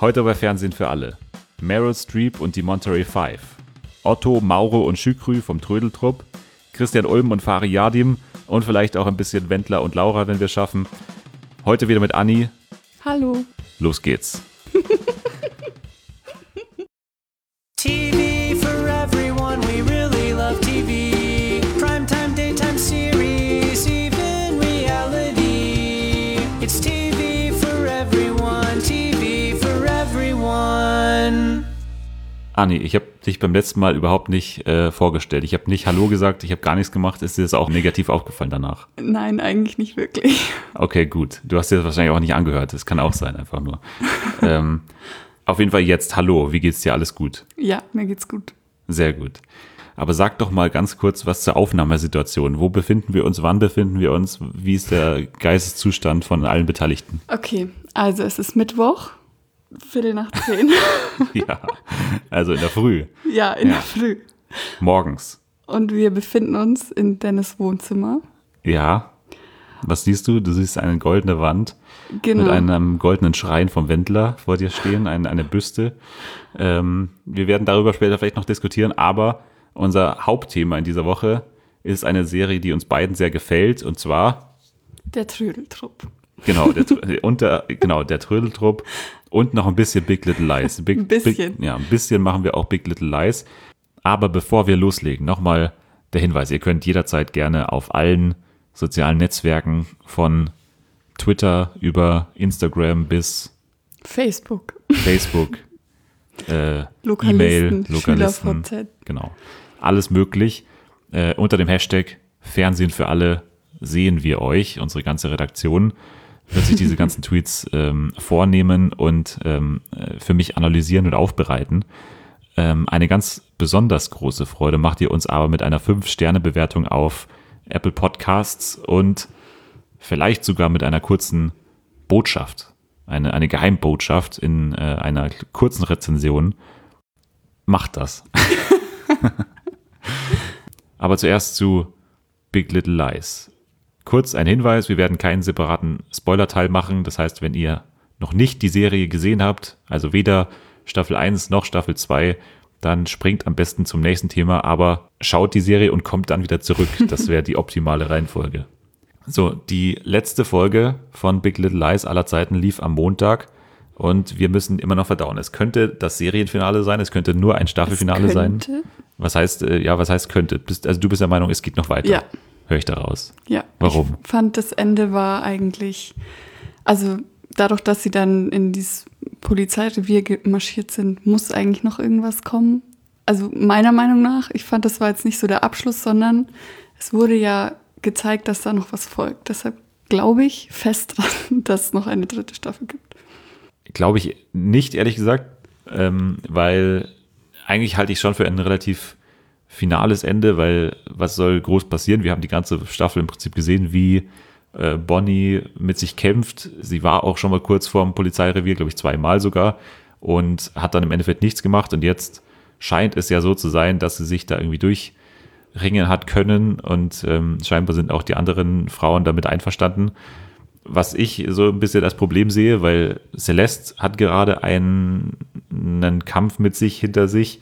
Heute bei Fernsehen für alle. Meryl Streep und die Monterey Five. Otto, Mauro und Schükrü vom Trödeltrupp. Christian Ulm und Fari Yadim. Und vielleicht auch ein bisschen Wendler und Laura, wenn wir es schaffen. Heute wieder mit Anni. Hallo. Los geht's. TV for everyone, we really love TV. Primetime, daytime series, even reality. It's TV for everyone, TV for everyone. Anni, ich habe dich beim letzten Mal überhaupt nicht vorgestellt. Ich habe nicht Hallo gesagt, ich habe gar nichts gemacht. Ist dir das auch negativ aufgefallen danach? Nein, eigentlich nicht wirklich. Okay, gut. Du hast dir das wahrscheinlich auch nicht angehört. Das kann auch sein, einfach nur. Auf jeden Fall jetzt Hallo. Wie geht's dir? Alles gut? Ja, mir geht's gut. Sehr gut. Aber sag doch mal ganz kurz was zur Aufnahmesituation. Wo befinden wir uns? Wann befinden wir uns? Wie ist der Geisteszustand von allen Beteiligten? Okay, also es ist Mittwoch, 9:15. Ja, also in der Früh. Ja, in der Früh. Morgens. Und wir befinden uns in Dennis' Wohnzimmer. Ja. Was siehst du? Du siehst eine goldene Wand Genau. mit einem goldenen Schrein vom Wendler vor dir stehen, eine Büste. Wir werden darüber später vielleicht noch diskutieren, aber unser Hauptthema in dieser Woche ist eine Serie, die uns beiden sehr gefällt, und zwar Der Trödeltrupp. genau, der Trödeltrupp und noch ein bisschen Big Little Lies. Ein bisschen. Ein bisschen machen wir auch Big Little Lies. Aber bevor wir loslegen, nochmal der Hinweis, ihr könnt jederzeit gerne auf allen sozialen Netzwerken von Twitter über Instagram bis Facebook. E-Mail, Lokalisten, Lokalisten, SchülerVZ. genau, alles möglich. Unter dem Hashtag Fernsehen für alle sehen wir euch, unsere ganze Redaktion wird sich diese ganzen Tweets vornehmen und für mich analysieren und aufbereiten. Eine ganz besonders große Freude macht ihr uns aber mit einer 5-Sterne-Bewertung auf Apple Podcasts und vielleicht sogar mit einer kurzen Botschaft, eine Geheimbotschaft in einer kurzen Rezension. Macht das. Aber zuerst zu Big Little Lies. Kurz ein Hinweis, wir werden keinen separaten Spoiler-Teil machen. Das heißt, wenn ihr noch nicht die Serie gesehen habt, also weder Staffel 1 noch Staffel 2, dann springt am besten zum nächsten Thema, aber schaut die Serie und kommt dann wieder zurück. Das wäre die optimale Reihenfolge. So, die letzte Folge von Big Little Lies aller Zeiten lief am Montag und wir müssen immer noch verdauen. Es könnte das Serienfinale sein, es könnte nur ein Staffelfinale sein. Was heißt könnte? Also du bist der Meinung, es geht noch weiter? Ja. Höre ich daraus. Ja. Warum? Ich fand, das Ende war eigentlich, also dadurch, dass sie dann in dieses Polizeirevier marschiert sind, muss eigentlich noch irgendwas kommen. Also meiner Meinung nach, ich fand, das war jetzt nicht so der Abschluss, sondern es wurde ja gezeigt, dass da noch was folgt. Deshalb glaube ich fest dran, dass es noch eine 3. Staffel gibt. Glaube ich nicht, ehrlich gesagt, weil eigentlich halte ich schon für ein relativ finales Ende, weil was soll groß passieren? Wir haben die ganze Staffel im Prinzip gesehen, wie Bonnie mit sich kämpft. Sie war auch schon mal kurz vorm Polizeirevier, glaube ich 2-mal sogar, und hat dann im Endeffekt nichts gemacht. Und jetzt scheint es ja so zu sein, dass sie sich da irgendwie durchringen hat können, und scheinbar sind auch die anderen Frauen damit einverstanden. Was ich so ein bisschen als Problem sehe, weil Celeste hat gerade einen Kampf mit sich hinter sich,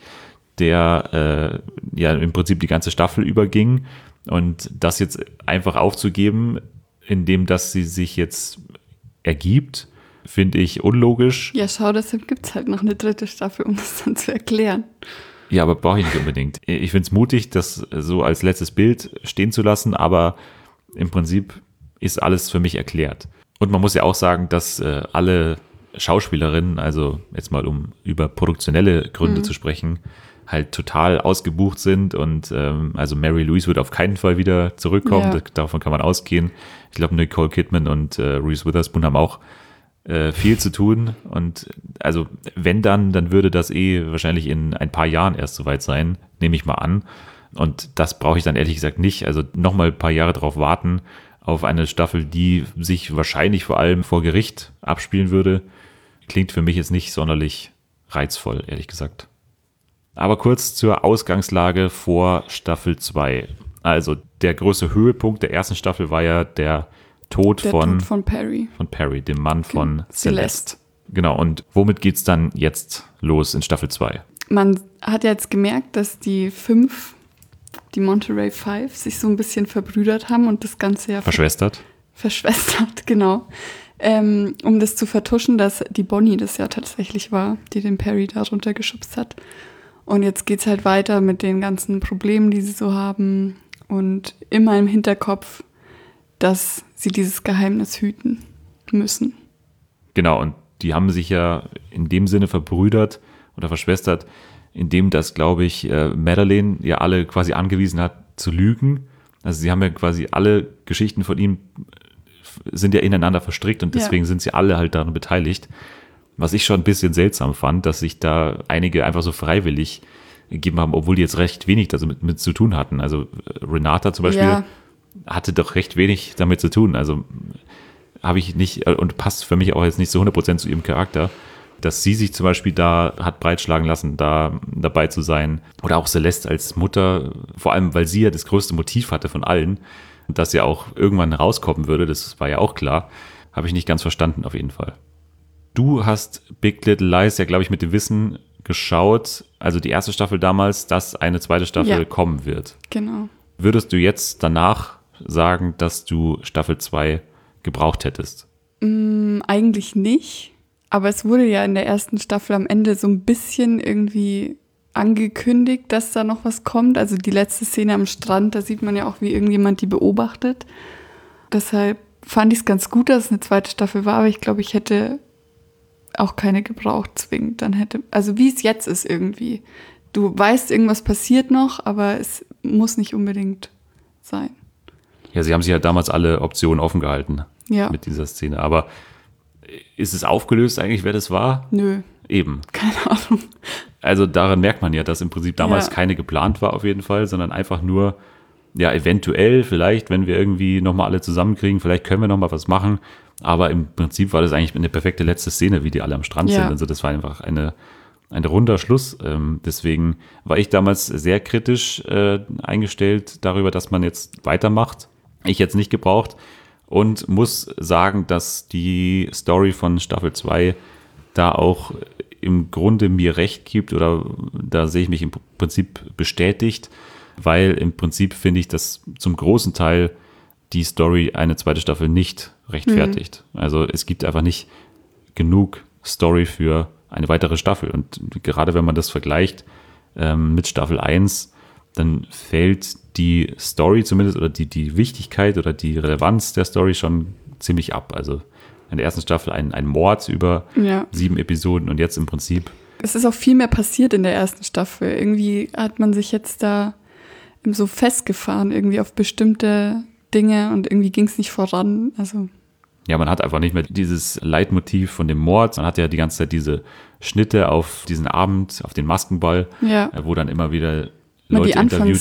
der im Prinzip die ganze Staffel überging, und das jetzt einfach aufzugeben, indem dass sie sich jetzt ergibt, finde ich unlogisch. Ja, schau, deshalb gibt es halt noch eine 3. Staffel, um das dann zu erklären. Ja, aber brauche ich nicht unbedingt. Ich finde es mutig, das so als letztes Bild stehen zu lassen, aber im Prinzip ist alles für mich erklärt. Und man muss ja auch sagen, dass alle Schauspielerinnen, also jetzt mal um über produktionelle Gründe zu sprechen, halt total ausgebucht sind, und also Mary Louise wird auf keinen Fall wieder zurückkommen, Ja. davon kann man ausgehen. Ich glaube, Nicole Kidman und Reese Witherspoon haben auch viel zu tun, und also wenn dann würde das wahrscheinlich in ein paar Jahren erst soweit sein, nehme ich mal an, und das brauche ich dann ehrlich gesagt nicht, also nochmal ein paar Jahre drauf warten auf eine Staffel, die sich wahrscheinlich vor allem vor Gericht abspielen würde, klingt für mich jetzt nicht sonderlich reizvoll, ehrlich gesagt. Aber kurz zur Ausgangslage vor Staffel 2. Also der größte Höhepunkt der ersten Staffel war ja der Tod von Perry. Von Perry, dem Mann von Celeste. Genau, und womit geht's dann jetzt los in Staffel 2? Man hat ja jetzt gemerkt, dass die Monterey Five, sich so ein bisschen verbrüdert haben und das Ganze ja Verschwestert? Verschwestert, genau. Um das zu vertuschen, dass die Bonnie das ja tatsächlich war, die den Perry da runtergeschubst hat. Und jetzt geht's halt weiter mit den ganzen Problemen, die sie so haben und immer im Hinterkopf, dass sie dieses Geheimnis hüten müssen. Genau, und die haben sich ja in dem Sinne verbrüdert oder verschwestert, indem das, glaube ich, Madeleine ja alle quasi angewiesen hat zu lügen. Also sie haben ja quasi alle Geschichten von ihm sind ja ineinander verstrickt und deswegen sind sie alle halt daran beteiligt. Was ich schon ein bisschen seltsam fand, dass sich da einige einfach so freiwillig gegeben haben, obwohl die jetzt recht wenig damit zu tun hatten. Also Renata zum Beispiel hatte doch recht wenig damit zu tun. Also habe ich nicht, und passt für mich auch jetzt nicht so 100% zu ihrem Charakter, dass sie sich zum Beispiel da hat breitschlagen lassen, da dabei zu sein. Oder auch Celeste als Mutter, vor allem, weil sie ja das größte Motiv hatte von allen, dass ja auch irgendwann rauskommen würde, das war ja auch klar, habe ich nicht ganz verstanden auf jeden Fall. Du hast Big Little Lies ja, glaube ich, mit dem Wissen geschaut, also die erste Staffel damals, dass eine zweite Staffel kommen wird. Genau. Würdest du jetzt danach sagen, dass du Staffel 2 gebraucht hättest? Eigentlich nicht, aber es wurde ja in der ersten Staffel am Ende so ein bisschen irgendwie angekündigt, dass da noch was kommt. Also die letzte Szene am Strand, da sieht man ja auch, wie irgendjemand die beobachtet. Deshalb fand ich es ganz gut, dass es eine zweite Staffel war, aber ich glaube, ich hätte auch keine gebraucht zwingend. Also wie es jetzt ist irgendwie. Du weißt, irgendwas passiert noch, aber es muss nicht unbedingt sein. Ja, sie haben sich ja damals alle Optionen offen gehalten mit dieser Szene. Aber ist es aufgelöst eigentlich, wer das war? Nö. Eben. Keine Ahnung. Also daran merkt man ja, dass im Prinzip damals keine geplant war auf jeden Fall, sondern einfach nur, ja, eventuell, vielleicht, wenn wir irgendwie nochmal alle zusammenkriegen, vielleicht können wir nochmal was machen. Aber im Prinzip war das eigentlich eine perfekte letzte Szene, wie die alle am Strand sind. Also das war einfach ein runder Schluss. Deswegen war ich damals sehr kritisch eingestellt darüber, dass man jetzt weitermacht. Ich jetzt nicht gebraucht und muss sagen, dass die Story von Staffel 2 da auch im Grunde mir recht gibt oder da sehe ich mich im Prinzip bestätigt, weil im Prinzip finde ich, dass zum großen Teil die Story eine zweite Staffel nicht rechtfertigt. Also es gibt einfach nicht genug Story für eine weitere Staffel und gerade wenn man das vergleicht mit Staffel 1, dann fällt die Story zumindest oder die Wichtigkeit oder die Relevanz der Story schon ziemlich ab. Also in der ersten Staffel ein Mord über 7 Episoden und jetzt im Prinzip. Es ist auch viel mehr passiert in der ersten Staffel. Irgendwie hat man sich jetzt da so festgefahren, irgendwie auf bestimmte Dinge und irgendwie ging es nicht voran. Also ja, man hat einfach nicht mehr dieses Leitmotiv von dem Mord. Man hat ja die ganze Zeit diese Schnitte auf diesen Abend, auf den Maskenball, wo dann immer wieder Leute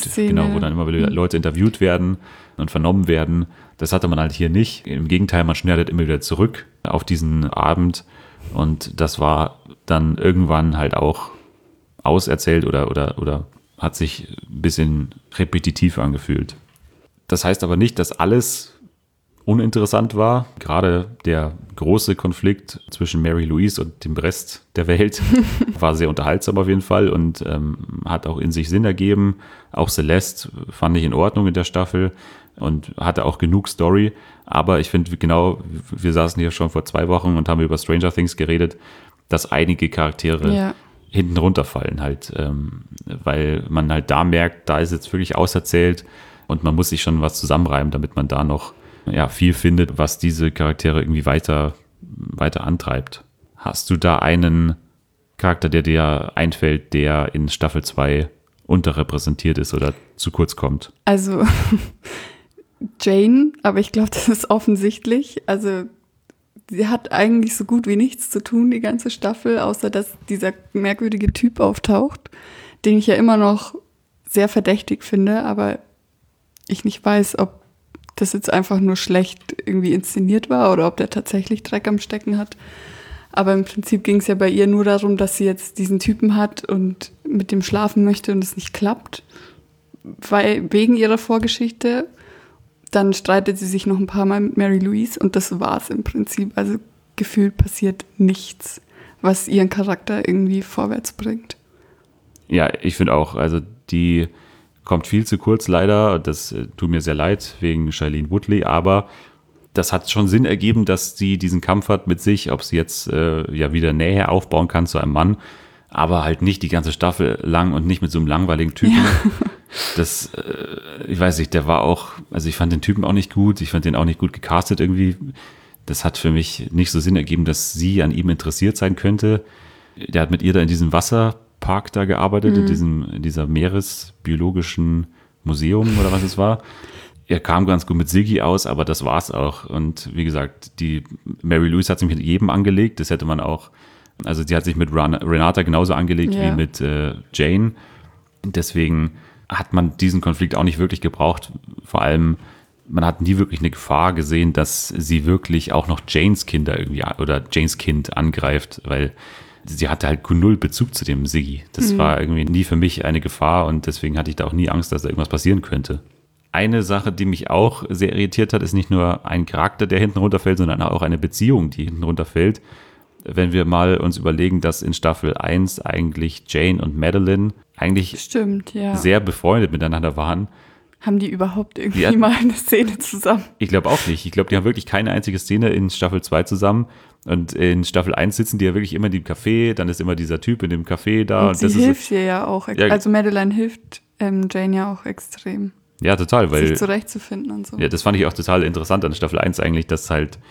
interviewt werden und vernommen werden. Das hatte man halt hier nicht. Im Gegenteil, man schneidet immer wieder zurück auf diesen Abend und das war dann irgendwann halt auch auserzählt oder hat sich ein bisschen repetitiv angefühlt. Das heißt aber nicht, dass alles uninteressant war. Gerade der große Konflikt zwischen Mary Louise und dem Rest der Welt war sehr unterhaltsam auf jeden Fall und hat auch in sich Sinn ergeben. Auch Celeste fand ich in Ordnung in der Staffel und hatte auch genug Story. Aber ich finde, genau, wir saßen hier schon vor 2 Wochen und haben über Stranger Things geredet, dass einige Charaktere hinten runterfallen halt, weil man halt da merkt, da ist jetzt wirklich auserzählt und man muss sich schon was zusammenreimen, damit man da noch viel findet, was diese Charaktere irgendwie weiter antreibt. Hast du da einen Charakter, der dir einfällt, der in Staffel 2 unterrepräsentiert ist oder zu kurz kommt? Also Jane, aber ich glaube, das ist offensichtlich. Also sie hat eigentlich so gut wie nichts zu tun, die ganze Staffel, außer dass dieser merkwürdige Typ auftaucht, den ich ja immer noch sehr verdächtig finde, aber ich nicht weiß, ob das jetzt einfach nur schlecht irgendwie inszeniert war oder ob der tatsächlich Dreck am Stecken hat. Aber im Prinzip ging es ja bei ihr nur darum, dass sie jetzt diesen Typen hat und mit dem schlafen möchte und es nicht klappt, wegen ihrer Vorgeschichte. Dann streitet sie sich noch ein paar Mal mit Mary Louise und das war's im Prinzip. Also gefühlt passiert nichts, was ihren Charakter irgendwie vorwärts bringt. Ja, ich finde auch, also die kommt viel zu kurz leider. Das tut mir sehr leid wegen Shailene Woodley, aber das hat schon Sinn ergeben, dass sie diesen Kampf hat mit sich, ob sie jetzt wieder Nähe aufbauen kann zu einem Mann, aber halt nicht die ganze Staffel lang und nicht mit so einem langweiligen Typen. Ja. Das, ich weiß nicht, der war auch, also ich fand den Typen auch nicht gut, ich fand den auch nicht gut gecastet irgendwie. Das hat für mich nicht so Sinn ergeben, dass sie an ihm interessiert sein könnte. Der hat mit ihr da in diesem Wasserpark da gearbeitet, in dieser Meeresbiologischen Museum oder was es war. Er kam ganz gut mit Siggy aus, aber das war's auch. Und wie gesagt, die Mary Louise hat sich mit jedem angelegt. Das hätte man auch, also sie hat sich mit Renata genauso angelegt wie mit Jane. Deswegen hat man diesen Konflikt auch nicht wirklich gebraucht. Vor allem, man hat nie wirklich eine Gefahr gesehen, dass sie wirklich auch noch Janes Kinder irgendwie oder Janes Kind angreift, weil sie hatte halt null Bezug zu dem Siggy. Das war irgendwie nie für mich eine Gefahr und deswegen hatte ich da auch nie Angst, dass da irgendwas passieren könnte. Eine Sache, die mich auch sehr irritiert hat, ist nicht nur ein Charakter, der hinten runterfällt, sondern auch eine Beziehung, die hinten runterfällt. Wenn wir mal uns überlegen, dass in Staffel 1 eigentlich Jane und Madeline eigentlich sehr befreundet miteinander waren. Haben die überhaupt irgendwie mal eine Szene zusammen? Ich glaube auch nicht. Ich glaube, die haben wirklich keine einzige Szene in Staffel 2 zusammen. Und in Staffel 1 sitzen die ja wirklich immer in dem Café, dann ist immer dieser Typ in dem Café da. Und sie hilft ihr ja auch. Also Madeline hilft Jane ja auch extrem. Ja, total. Weil, sich zurechtzufinden und so. Ja, das fand ich auch total interessant an Staffel 1 eigentlich, dass halt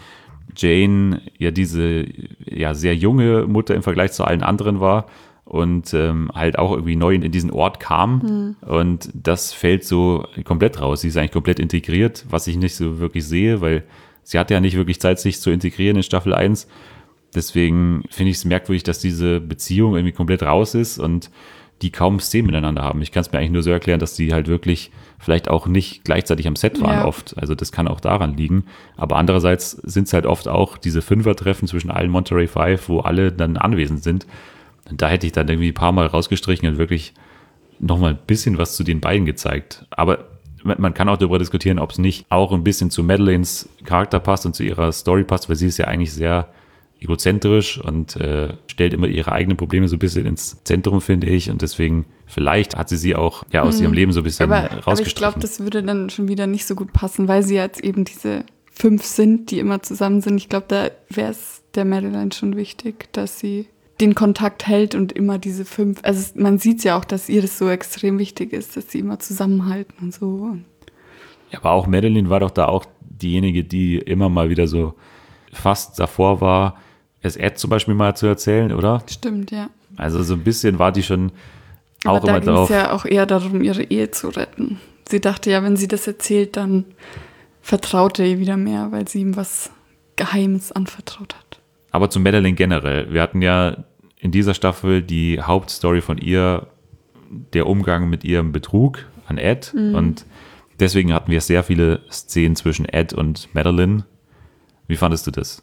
Jane ja diese sehr junge Mutter im Vergleich zu allen anderen war und halt auch irgendwie neu in diesen Ort kam. Und das fällt so komplett raus. Sie ist eigentlich komplett integriert, was ich nicht so wirklich sehe, weil sie hatte ja nicht wirklich Zeit, sich zu integrieren in Staffel 1. Deswegen finde ich es merkwürdig, dass diese Beziehung irgendwie komplett raus ist und die kaum Szenen miteinander haben. Ich kann es mir eigentlich nur so erklären, dass die halt wirklich vielleicht auch nicht gleichzeitig am Set waren oft. Also das kann auch daran liegen. Aber andererseits sind es halt oft auch diese Fünfertreffen zwischen allen Monterey Five, wo alle dann anwesend sind. Und da hätte ich dann irgendwie ein paar Mal rausgestrichen und wirklich nochmal ein bisschen was zu den beiden gezeigt. Aber man kann auch darüber diskutieren, ob es nicht auch ein bisschen zu Madeleines Charakter passt und zu ihrer Story passt, weil sie ist ja eigentlich sehr egozentrisch und stellt immer ihre eigenen Probleme so ein bisschen ins Zentrum, finde ich. Und deswegen, vielleicht hat sie auch aus ihrem Leben so ein bisschen rausgestrichen. Aber ich glaube, das würde dann schon wieder nicht so gut passen, weil sie jetzt eben diese 5 sind, die immer zusammen sind. Ich glaube, da wäre es der Madeline schon wichtig, dass sie den Kontakt hält und immer diese 5, also man sieht ja auch, dass ihr das so extrem wichtig ist, dass sie immer zusammenhalten und so. Ja, aber auch Madeline war doch da auch diejenige, die immer mal wieder so fast davor war, es Ed zum Beispiel mal zu erzählen, oder? Stimmt, ja. Also so ein bisschen war die schon auch aber immer drauf. Aber da ging es ja auch eher darum, ihre Ehe zu retten. Sie dachte ja, wenn sie das erzählt, dann vertraut er ihr wieder mehr, weil sie ihm was Geheimes anvertraut hat. Aber zu Madeline generell. Wir hatten ja in dieser Staffel die Hauptstory von ihr, der Umgang mit ihrem Betrug an Ed. Und deswegen hatten wir sehr viele Szenen zwischen Ed und Madeline. Wie fandest du das?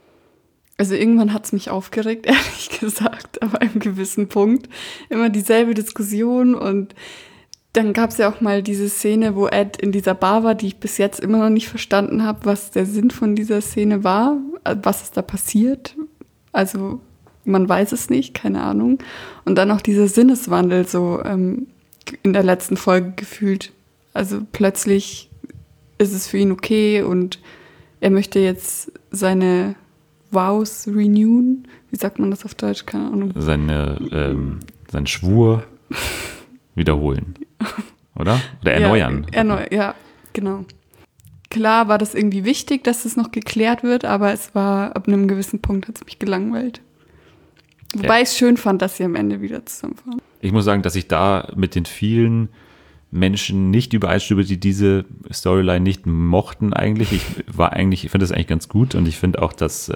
Also irgendwann hat es mich aufgeregt, ehrlich gesagt, aber einem gewissen Punkt. Immer dieselbe Diskussion und dann gab es ja auch mal diese Szene, wo Ed in dieser Bar war, die ich bis jetzt immer noch nicht verstanden habe, was der Sinn von dieser Szene war, was ist da passiert. Also man weiß es nicht, keine Ahnung. Und dann auch dieser Sinneswandel so in der letzten Folge gefühlt. Also plötzlich ist es für ihn okay und er möchte jetzt seine Vows renewen. Wie sagt man das auf Deutsch? Keine Ahnung. Seinen Schwur wiederholen, oder? Oder erneuern. Ja, genau. Klar war das irgendwie wichtig, dass es noch geklärt wird, aber es war, ab einem gewissen Punkt hat es mich gelangweilt. Wobei ich es schön fand, dass sie am Ende wieder zusammenfahren. Ich muss sagen, dass ich da mit den vielen Menschen nicht übereinstimme, die diese Storyline nicht mochten eigentlich. Ich finde das eigentlich ganz gut und ich finde auch, dass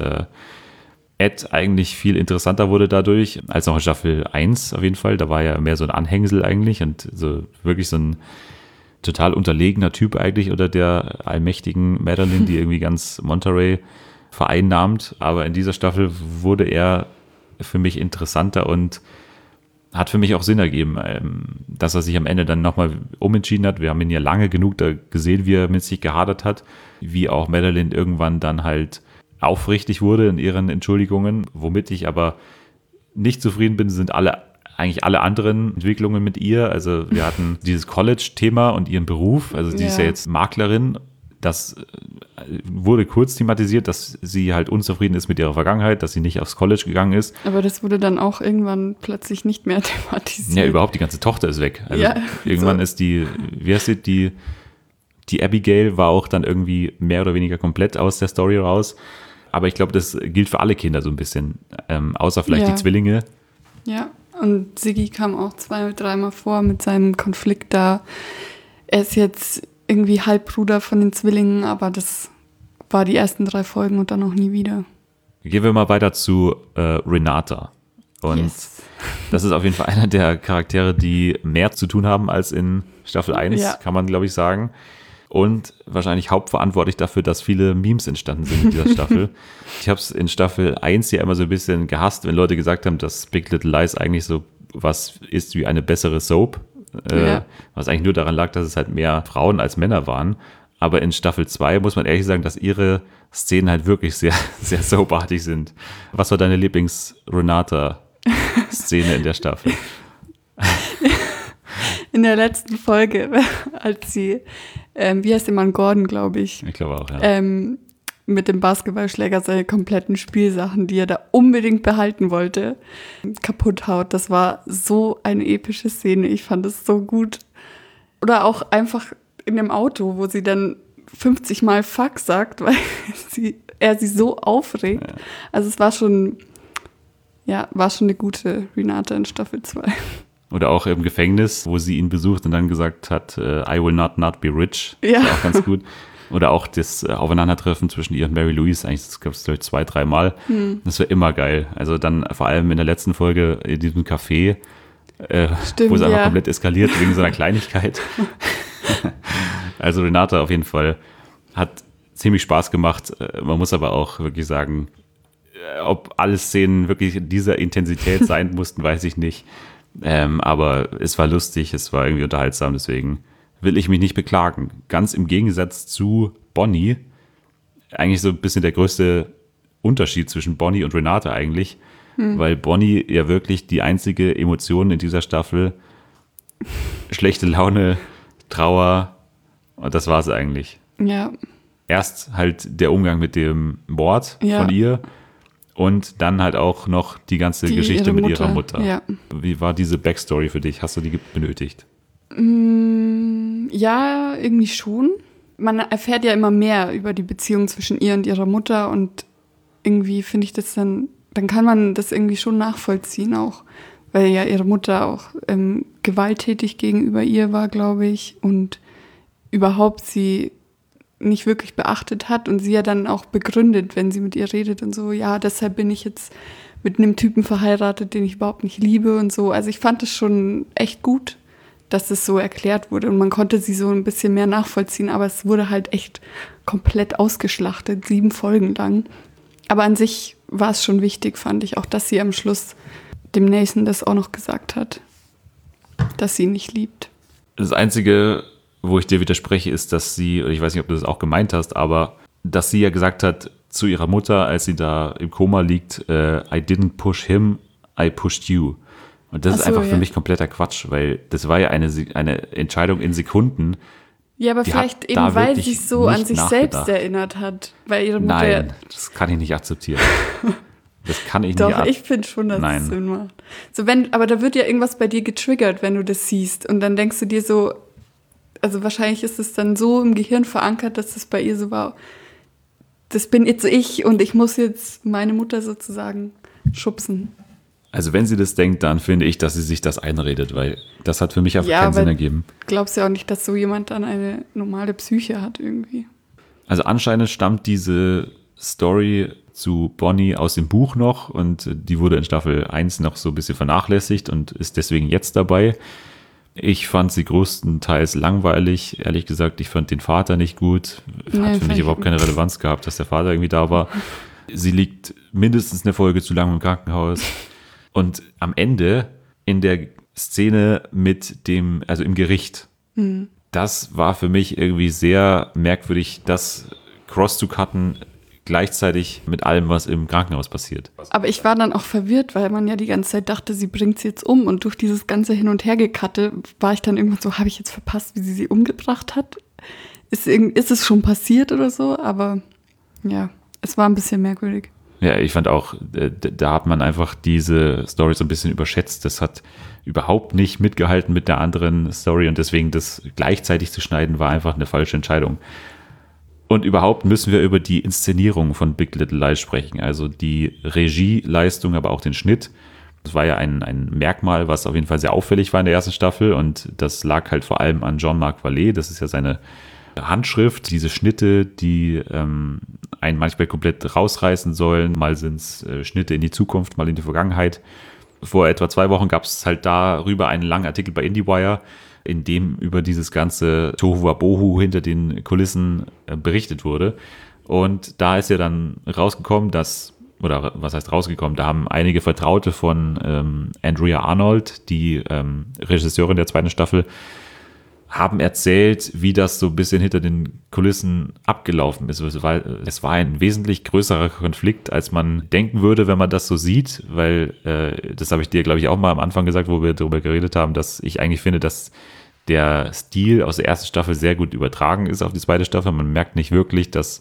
Ed eigentlich viel interessanter wurde dadurch, als noch in Staffel 1 auf jeden Fall. Da war ja mehr so ein Anhängsel eigentlich und so wirklich so ein total unterlegener Typ eigentlich unter der allmächtigen Madeline, die irgendwie ganz Monterey vereinnahmt. Aber in dieser Staffel wurde er für mich interessanter und hat für mich auch Sinn ergeben, dass er sich am Ende dann nochmal umentschieden hat. Wir haben ihn ja lange genug da gesehen, wie er mit sich gehadert hat, wie auch Madeline irgendwann dann halt aufrichtig wurde in ihren Entschuldigungen. Womit ich aber nicht zufrieden bin, sind eigentlich alle anderen Entwicklungen mit ihr. Also wir hatten dieses College-Thema und ihren Beruf. Also sie ist ja jetzt Maklerin. Das wurde kurz thematisiert, dass sie halt unzufrieden ist mit ihrer Vergangenheit, dass sie nicht aufs College gegangen ist. Aber das wurde dann auch irgendwann plötzlich nicht mehr thematisiert. Ja, überhaupt, die ganze Tochter ist weg. Also irgendwann ist die, wie heißt sie, die Abigail war auch dann irgendwie mehr oder weniger komplett aus der Story raus. Aber ich glaube, das gilt für alle Kinder so ein bisschen, außer vielleicht die Zwillinge. Ja, und Siggi kam auch 2-3 Mal vor mit seinem Konflikt da. Er ist jetzt irgendwie Halbbruder von den Zwillingen, aber das war die ersten 3 Folgen und dann noch nie wieder. Gehen wir mal weiter zu Renata. Und das ist auf jeden Fall einer der Charaktere, die mehr zu tun haben als in Staffel 1, kann man, glaube ich, sagen. Und wahrscheinlich hauptverantwortlich dafür, dass viele Memes entstanden sind in dieser Staffel. Ich habe es in Staffel 1 ja immer so ein bisschen gehasst, wenn Leute gesagt haben, dass Big Little Lies eigentlich so was ist wie eine bessere Soap. Was eigentlich nur daran lag, dass es halt mehr Frauen als Männer waren. Aber in Staffel 2 muss man ehrlich sagen, dass ihre Szenen halt wirklich sehr, sehr soapartig sind. Was war deine Lieblings-Renata-Szene in der Staffel? In der letzten Folge, als sie, wie heißt der Mann, Gordon, glaube ich. Ich glaube auch, ja. Mit dem Basketballschläger seine kompletten Spielsachen, die er da unbedingt behalten wollte, kaputt haut. Das war so eine epische Szene. Ich fand es so gut. Oder auch einfach in dem Auto, wo sie dann 50 Mal Fuck sagt, weil er sie so aufregt. Ja. Also es war schon eine gute Renata in Staffel 2. Oder auch im Gefängnis, wo sie ihn besucht und dann gesagt hat, I will not be rich. Ja. Das war auch ganz gut. Oder auch das Aufeinandertreffen zwischen ihr und Mary Louise, eigentlich, das gab es, glaube ich, 2-3 Mal. Das war immer geil. Also dann vor allem in der letzten Folge in diesem Café, wo es einfach komplett eskaliert wegen so einer Kleinigkeit. Also Renata auf jeden Fall hat ziemlich Spaß gemacht. Man muss aber auch wirklich sagen, ob alle Szenen wirklich in dieser Intensität sein mussten, weiß ich nicht. Aber es war lustig, es war irgendwie unterhaltsam, deswegen will ich mich nicht beklagen. Ganz im Gegensatz zu Bonnie, eigentlich so ein bisschen der größte Unterschied zwischen Bonnie und Renata eigentlich, weil Bonnie ja wirklich die einzige Emotion in dieser Staffel schlechte Laune, Trauer und das war es eigentlich. Ja. Erst halt der Umgang mit dem Mord von ihr und dann halt auch noch die ganze Geschichte mit ihrer Mutter. Ja. Wie war diese Backstory für dich? Hast du die benötigt? Ja, irgendwie schon. Man erfährt ja immer mehr über die Beziehung zwischen ihr und ihrer Mutter und irgendwie finde ich das dann kann man das irgendwie schon nachvollziehen auch, weil ja ihre Mutter auch gewalttätig gegenüber ihr war, glaube ich, und überhaupt sie nicht wirklich beachtet hat und sie ja dann auch begründet, wenn sie mit ihr redet und so, ja, deshalb bin ich jetzt mit einem Typen verheiratet, den ich überhaupt nicht liebe und so. Also ich fand es schon echt gut, dass es so erklärt wurde und man konnte sie so ein bisschen mehr nachvollziehen, aber es wurde halt echt komplett ausgeschlachtet, 7 Folgen lang. Aber an sich war es schon wichtig, fand ich, auch dass sie am Schluss dem Nathan das auch noch gesagt hat, dass sie ihn nicht liebt. Das Einzige, wo ich dir widerspreche, ist, dass sie, ich weiß nicht, ob du das auch gemeint hast, aber dass sie ja gesagt hat zu ihrer Mutter, als sie da im Koma liegt, I didn't push him, I pushed you. Und das ist einfach für mich kompletter Quatsch, weil das war ja eine Entscheidung in Sekunden. Ja, aber vielleicht eben, weil sie sich so an sich selbst erinnert hat. Weil ihre Mutter. Nein, das kann ich nicht akzeptieren. Das kann ich nicht akzeptieren. Doch, ich finde schon, dass es Sinn macht. So, aber da wird ja irgendwas bei dir getriggert, wenn du das siehst. Und dann denkst du dir so, also wahrscheinlich ist es dann so im Gehirn verankert, dass es bei ihr so war, das bin jetzt ich und ich muss jetzt meine Mutter sozusagen schubsen. Also wenn sie das denkt, dann finde ich, dass sie sich das einredet, weil das hat für mich einfach keinen Sinn ergeben. Glaubst ja auch nicht, dass so jemand dann eine normale Psyche hat irgendwie. Also anscheinend stammt diese Story zu Bonnie aus dem Buch noch und die wurde in Staffel 1 noch so ein bisschen vernachlässigt und ist deswegen jetzt dabei. Ich fand sie größtenteils langweilig, ehrlich gesagt. Ich fand den Vater nicht gut. Hat für mich überhaupt keine Relevanz gehabt, dass der Vater irgendwie da war. Sie liegt mindestens eine Folge zu lange im Krankenhaus. Und am Ende in der Szene mit also im Gericht, das war für mich irgendwie sehr merkwürdig, das cross zu cutten gleichzeitig mit allem, was im Krankenhaus passiert. Aber ich war dann auch verwirrt, weil man ja die ganze Zeit dachte, sie bringt sie jetzt um. Und durch dieses ganze Hin- und Hergekatte war ich dann irgendwann so, habe ich jetzt verpasst, wie sie umgebracht hat? Ist es schon passiert oder so? Aber ja, es war ein bisschen merkwürdig. Ja, ich fand auch, da hat man einfach diese Story so ein bisschen überschätzt. Das hat überhaupt nicht mitgehalten mit der anderen Story und deswegen das gleichzeitig zu schneiden, war einfach eine falsche Entscheidung. Und überhaupt müssen wir über die Inszenierung von Big Little Lies sprechen, also die Regieleistung, aber auch den Schnitt. Das war ja ein Merkmal, was auf jeden Fall sehr auffällig war in der ersten Staffel und das lag halt vor allem an Jean-Marc Vallée, das ist ja seine Handschrift, diese Schnitte, die einen manchmal komplett rausreißen sollen, mal sind es Schnitte in die Zukunft, mal in die Vergangenheit. Vor etwa 2 Wochen gab es halt darüber einen langen Artikel bei IndieWire, in dem über dieses ganze Tohuwabohu hinter den Kulissen berichtet wurde. Und da ist ja dann rausgekommen, oder was heißt rausgekommen, da haben einige Vertraute von Andrea Arnold, die Regisseurin der 2. Staffel, haben erzählt, wie das so ein bisschen hinter den Kulissen abgelaufen ist. Es war ein wesentlich größerer Konflikt, als man denken würde, wenn man das so sieht, weil das habe ich dir, glaube ich, auch mal am Anfang gesagt, wo wir darüber geredet haben, dass ich eigentlich finde, dass der Stil aus der ersten Staffel sehr gut übertragen ist auf die 2. Staffel. Man merkt nicht wirklich, dass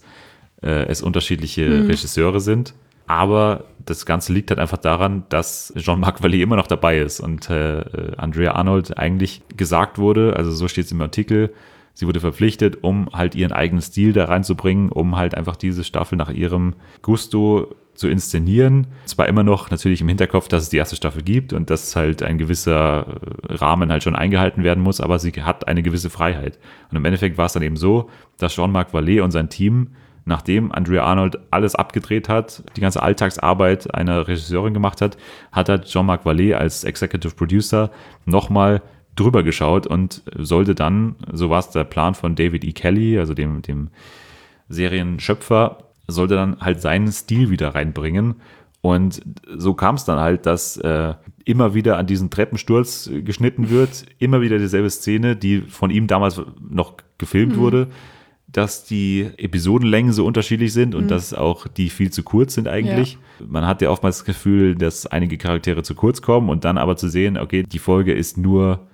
es unterschiedliche Regisseure sind. Aber das Ganze liegt halt einfach daran, dass Jean-Marc Vallée immer noch dabei ist und Andrea Arnold eigentlich gesagt wurde, also so steht es im Artikel, sie wurde verpflichtet, um halt ihren eigenen Stil da reinzubringen, um halt einfach diese Staffel nach ihrem Gusto zu inszenieren. Zwar immer noch natürlich im Hinterkopf, dass es die erste Staffel gibt und dass halt ein gewisser Rahmen halt schon eingehalten werden muss, aber sie hat eine gewisse Freiheit. Und im Endeffekt war es dann eben so, dass Jean-Marc Vallée und sein Team, nachdem Andrea Arnold alles abgedreht hat, die ganze Alltagsarbeit einer Regisseurin gemacht hat, hat halt Jean-Marc Vallée als Executive Producer nochmal drüber geschaut und sollte dann, so war es der Plan von David E. Kelly, also dem Serienschöpfer, sollte dann halt seinen Stil wieder reinbringen. Und so kam es dann halt, dass immer wieder an diesen Treppensturz geschnitten wird, immer wieder dieselbe Szene, die von ihm damals noch gefilmt wurde, dass die Episodenlängen so unterschiedlich sind und dass auch die viel zu kurz sind eigentlich. Ja. Man hat ja oftmals das Gefühl, dass einige Charaktere zu kurz kommen und dann aber zu sehen, okay, die Folge ist nur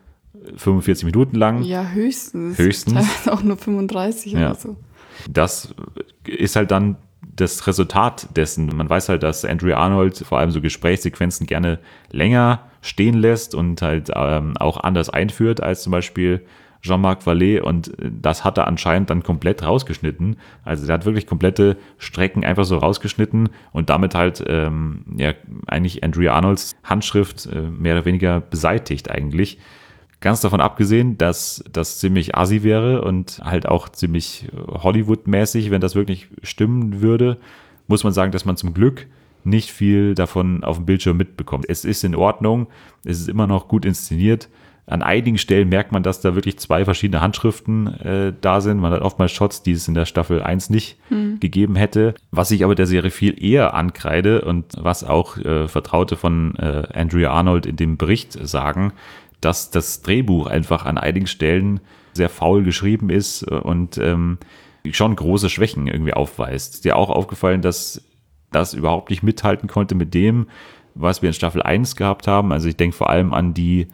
45 Minuten lang. Ja, höchstens. Teilweise auch nur 35 oder so. Das ist halt dann das Resultat dessen. Man weiß halt, dass Andrea Arnold vor allem so Gesprächssequenzen gerne länger stehen lässt und halt auch anders einführt als zum Beispiel Jean-Marc Vallée und das hat er anscheinend dann komplett rausgeschnitten. Also der hat wirklich komplette Strecken einfach so rausgeschnitten und damit halt eigentlich Andrea Arnolds Handschrift mehr oder weniger beseitigt eigentlich. Ganz davon abgesehen, dass das ziemlich assi wäre und halt auch ziemlich Hollywood-mäßig, wenn das wirklich stimmen würde, muss man sagen, dass man zum Glück nicht viel davon auf dem Bildschirm mitbekommt. Es ist in Ordnung, es ist immer noch gut inszeniert. An einigen Stellen merkt man, dass da wirklich 2 verschiedene Handschriften da sind. Man hat oftmals Shots, die es in der Staffel 1 nicht gegeben hätte. Was ich aber der Serie viel eher ankreide und was auch Vertraute von Andrea Arnold in dem Bericht sagen, dass das Drehbuch einfach an einigen Stellen sehr faul geschrieben ist und schon große Schwächen irgendwie aufweist. Ist dir auch aufgefallen, dass das überhaupt nicht mithalten konnte mit dem, was wir in Staffel 1 gehabt haben? Also ich denke vor allem an die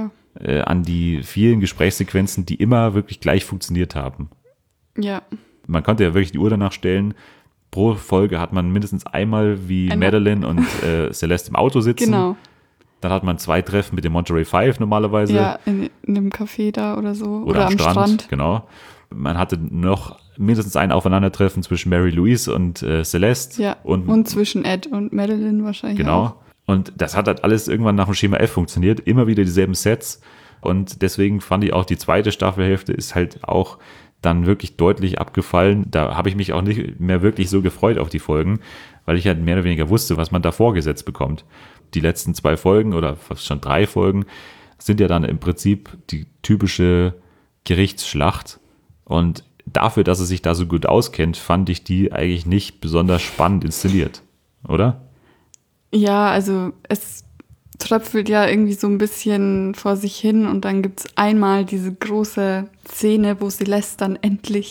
vielen Gesprächssequenzen, die immer wirklich gleich funktioniert haben. Ja. Man konnte ja wirklich die Uhr danach stellen. Pro Folge hat man mindestens einmal wie Madeline und Celeste im Auto sitzen. Genau. Dann hat man 2 Treffen mit dem Monterey Five normalerweise. Ja, in einem Café da oder so. Oder am Strand. Genau. Man hatte noch mindestens ein Aufeinandertreffen zwischen Mary Louise und Celeste. Ja, und zwischen Ed und Madeline wahrscheinlich auch. Und das hat halt alles irgendwann nach dem Schema F funktioniert. Immer wieder dieselben Sets. Und deswegen fand ich auch, die 2. Staffelhälfte ist halt auch dann wirklich deutlich abgefallen. Da habe ich mich auch nicht mehr wirklich so gefreut auf die Folgen, weil ich halt mehr oder weniger wusste, was man da vorgesetzt bekommt. Die letzten 2 Folgen oder fast schon 3 Folgen sind ja dann im Prinzip die typische Gerichtsschlacht. Und dafür, dass es sich da so gut auskennt, fand ich die eigentlich nicht besonders spannend inszeniert, oder? Ja, also es tröpfelt ja irgendwie so ein bisschen vor sich hin und dann gibt es einmal diese große Szene, wo Celeste dann endlich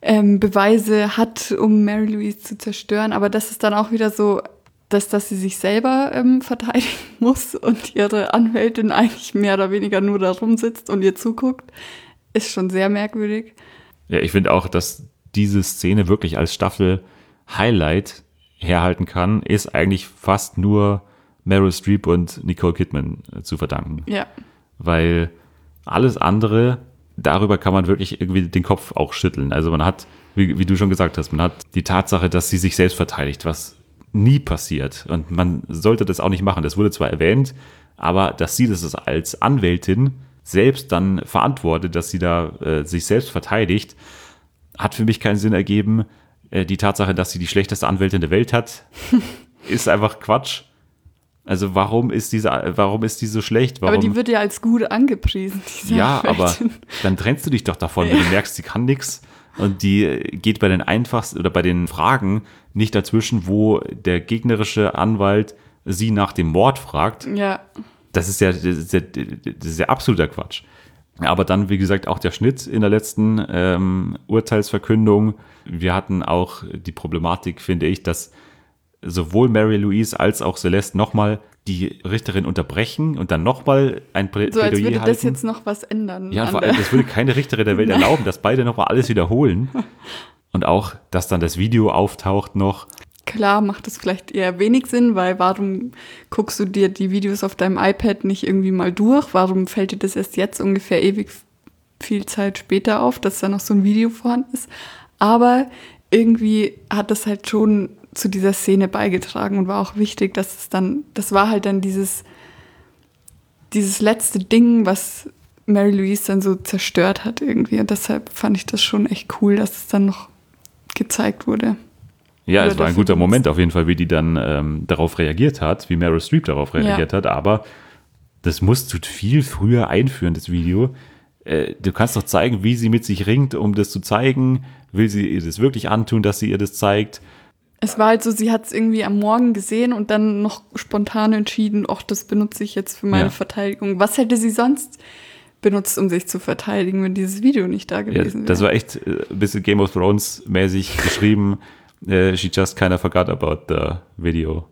Beweise hat, um Mary Louise zu zerstören. Aber das ist dann auch wieder so, dass sie sich selber verteidigen muss und ihre Anwältin eigentlich mehr oder weniger nur da rumsitzt und ihr zuguckt, ist schon sehr merkwürdig. Ja, ich finde auch, dass diese Szene wirklich als Staffel-Highlight herhalten kann, ist eigentlich fast nur Meryl Streep und Nicole Kidman zu verdanken. Ja. Weil alles andere, darüber kann man wirklich irgendwie den Kopf auch schütteln. Also man hat, wie du schon gesagt hast, man hat die Tatsache, dass sie sich selbst verteidigt, was nie passiert. Und man sollte das auch nicht machen. Das wurde zwar erwähnt, aber dass sie das als Anwältin selbst dann verantwortet, dass sie da sich selbst verteidigt, hat für mich keinen Sinn ergeben. Die Tatsache, dass sie die schlechteste Anwältin der Welt hat, ist einfach Quatsch. Also warum ist die so schlecht? Warum? Aber die wird ja als gut angepriesen, diese Ja, aber Anwältin. dann trennst du dich doch davon, wenn du merkst, sie kann nichts. Und die geht bei den einfachsten oder bei den Fragen nicht dazwischen, wo der gegnerische Anwalt sie nach dem Mord fragt. Ja. Das ist ja absoluter Quatsch. Aber dann, wie gesagt, auch der Schnitt in der letzten Urteilsverkündung. Wir hatten auch die Problematik, finde ich, dass sowohl Mary Louise als auch Celeste nochmal die Richterin unterbrechen und dann nochmal ein Plädoyer So, als würde halten. das jetzt noch was ändern. Ja, vor allem, das würde keine Richterin der Welt erlauben, dass beide nochmal alles wiederholen. Und auch, dass dann das Video auftaucht noch. Klar macht es vielleicht eher wenig Sinn, weil warum guckst du dir die Videos auf deinem iPad nicht irgendwie mal durch? Warum fällt dir das erst jetzt ungefähr ewig viel Zeit später auf, dass da noch so ein Video vorhanden ist? Aber irgendwie hat das halt schon zu dieser Szene beigetragen und war auch wichtig, dass das war halt dann dieses letzte Ding, was Mary Louise dann so zerstört hat irgendwie. Und deshalb fand ich das schon echt cool, dass es dann noch gezeigt wurde. Ja, Oder es war ein guter Moment auf jeden Fall, wie die dann darauf reagiert hat, wie Meryl Streep darauf reagiert hat, aber das musst du viel früher einführen, das Video. Du kannst doch zeigen, wie sie mit sich ringt, um das zu zeigen. Will sie ihr das wirklich antun, dass sie ihr das zeigt? Es war halt so, sie hat es irgendwie am Morgen gesehen und dann noch spontan entschieden, ach, das benutze ich jetzt für meine Verteidigung. Was hätte sie sonst benutzt, um sich zu verteidigen, wenn dieses Video nicht da gewesen wäre? Das war echt ein bisschen Game of Thrones mäßig geschrieben. She just kind of forgot about the video.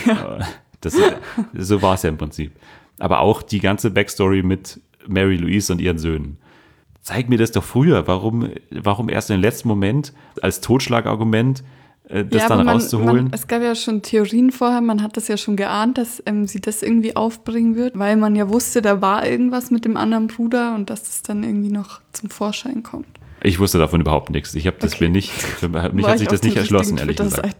So war es ja im Prinzip. Aber auch die ganze Backstory mit Mary Louise und ihren Söhnen. Zeig mir das doch früher. Warum erst im letzten Moment als Totschlagargument das dann rauszuholen? Es gab ja schon Theorien vorher, man hat das ja schon geahnt, dass sie das irgendwie aufbringen wird, weil man ja wusste, da war irgendwas mit dem anderen Bruder und dass das dann irgendwie noch zum Vorschein kommt. Ich wusste davon überhaupt nichts. Ich habe das mir nicht, für mich hat sich das nicht erschlossen, ehrlich gesagt.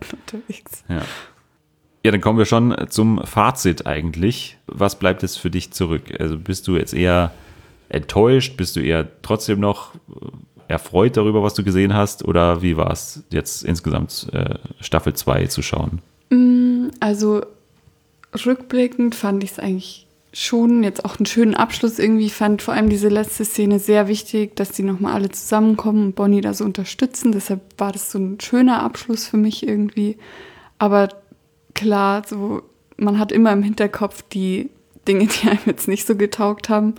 Ja, dann kommen wir schon zum Fazit eigentlich. Was bleibt jetzt für dich zurück? Also bist du jetzt eher enttäuscht? Bist du eher trotzdem noch erfreut darüber, was du gesehen hast? Oder wie war es jetzt insgesamt Staffel 2 zu schauen? Also rückblickend fand ich es eigentlich schon jetzt auch einen schönen Abschluss irgendwie. Ich fand vor allem diese letzte Szene sehr wichtig, dass die nochmal alle zusammenkommen und Bonnie da so unterstützen. Deshalb war das so ein schöner Abschluss für mich irgendwie. Aber klar, so man hat immer im Hinterkopf die Dinge, die einem jetzt nicht so getaugt haben.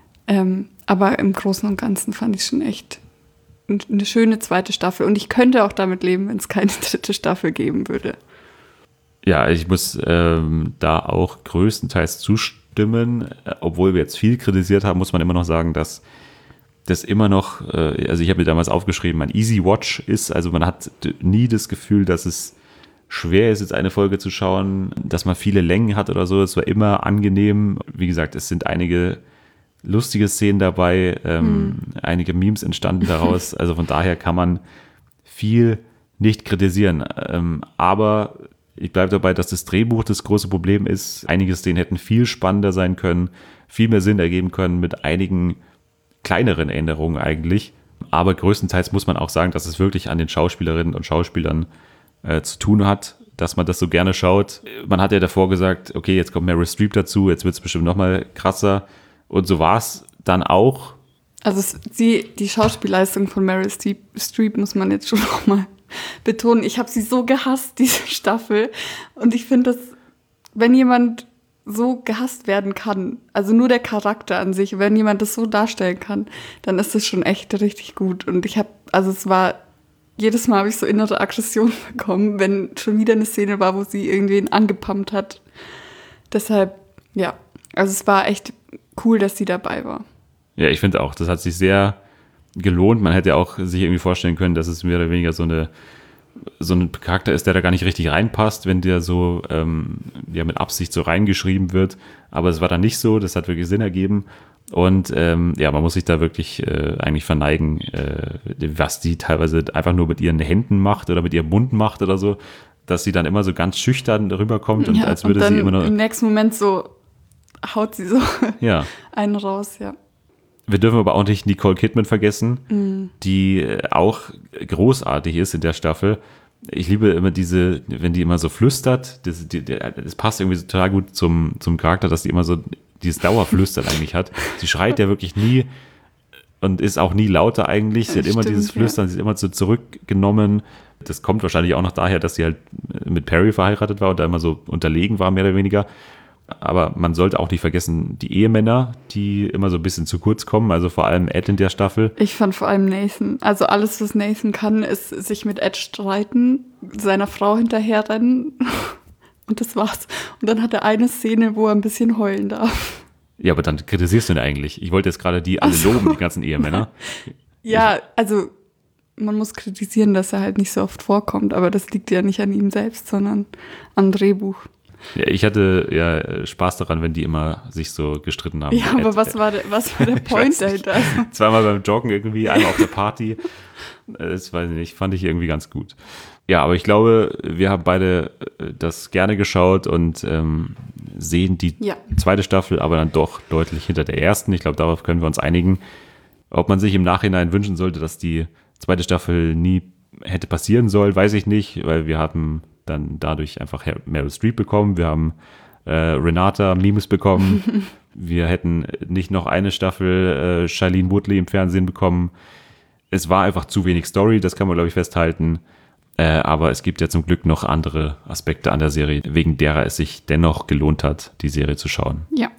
Aber im Großen und Ganzen fand ich schon echt eine schöne zweite Staffel. Und ich könnte auch damit leben, wenn es keine dritte Staffel geben würde. Ja, ich muss da auch größtenteils zustimmen. Obwohl wir jetzt viel kritisiert haben, muss man immer noch sagen, dass das immer noch, also ich habe mir damals aufgeschrieben, ein Easy Watch ist. Also man hat nie das Gefühl, dass es schwer ist, jetzt eine Folge zu schauen, dass man viele Längen hat oder so. Es war immer angenehm. Wie gesagt, es sind einige lustige Szenen dabei, einige Memes entstanden daraus. Also von daher kann man viel nicht kritisieren. Aber ich bleibe dabei, dass das Drehbuch das große Problem ist. Einige Szenen hätten viel spannender sein können, viel mehr Sinn ergeben können mit einigen kleineren Änderungen eigentlich. Aber größtenteils muss man auch sagen, dass es wirklich an den Schauspielerinnen und Schauspielern zu tun hat, dass man das so gerne schaut. Man hat ja davor gesagt, okay, jetzt kommt Meryl Streep dazu, jetzt wird es bestimmt nochmal krasser. Und so war es dann auch. Also die Schauspielleistung von Meryl Streep muss man jetzt schon nochmal betonen. Ich habe sie so gehasst, diese Staffel. Und ich finde, dass wenn jemand so gehasst werden kann, also nur der Charakter an sich, wenn jemand das so darstellen kann, dann ist das schon echt richtig gut. Und es war jedes Mal habe ich so innere Aggression bekommen, wenn schon wieder eine Szene war, wo sie irgendwen angepumpt hat. Deshalb, ja, also es war echt cool, dass sie dabei war. Ja, ich finde auch, das hat sich sehr gelohnt. Man hätte auch sich irgendwie vorstellen können, dass es mehr oder weniger so ein Charakter ist, der da gar nicht richtig reinpasst, wenn der so mit Absicht so reingeschrieben wird. Aber es war dann nicht so, das hat wirklich Sinn ergeben. Und man muss sich da wirklich eigentlich verneigen, was die teilweise einfach nur mit ihren Händen macht oder mit ihrem Mund macht oder so, dass sie dann immer so ganz schüchtern rüberkommt und als würde und dann sie immer nur... im nächsten Moment so haut sie so ja. einen raus, ja. Wir dürfen aber auch nicht Nicole Kidman vergessen, die auch großartig ist in der Staffel. Ich liebe immer wenn die immer so flüstert, das passt irgendwie total gut zum Charakter, dass die immer so dieses Dauerflüstern eigentlich hat. Sie schreit ja wirklich nie und ist auch nie lauter eigentlich. Sie hat immer dieses Flüstern, sie ist immer so zurückgenommen. Das kommt wahrscheinlich auch noch daher, dass sie halt mit Perry verheiratet war und da immer so unterlegen war, mehr oder weniger. Aber man sollte auch nicht vergessen, die Ehemänner, die immer so ein bisschen zu kurz kommen, also vor allem Ed in der Staffel. Ich fand vor allem Nathan, also alles, was Nathan kann, ist sich mit Ed streiten, seiner Frau hinterherrennen und das war's. Und dann hat er eine Szene, wo er ein bisschen heulen darf. Ja, aber dann kritisierst du ihn eigentlich. Ich wollte jetzt gerade die alle loben, die ganzen Ehemänner. Ja, also man muss kritisieren, dass er halt nicht so oft vorkommt, aber das liegt ja nicht an ihm selbst, sondern am Drehbuch. Ja, ich hatte ja Spaß daran, wenn die immer sich so gestritten haben. Ja, aber was war der Point dahinter? Zweimal beim Joggen irgendwie, einmal auf der Party. Das weiß ich nicht, fand ich irgendwie ganz gut. Ja, aber ich glaube, wir haben beide das gerne geschaut und sehen die zweite Staffel aber dann doch deutlich hinter der ersten. Ich glaube, darauf können wir uns einigen. Ob man sich im Nachhinein wünschen sollte, dass die zweite Staffel nie hätte passieren sollen, weiß ich nicht, weil wir haben dann dadurch einfach Meryl Streep bekommen, wir haben Renata Memes bekommen, wir hätten nicht noch eine Staffel Shailene Woodley im Fernsehen bekommen. Es war einfach zu wenig Story, das kann man, glaube ich, festhalten. Aber es gibt ja zum Glück noch andere Aspekte an der Serie, wegen derer es sich dennoch gelohnt hat, die Serie zu schauen. Ja.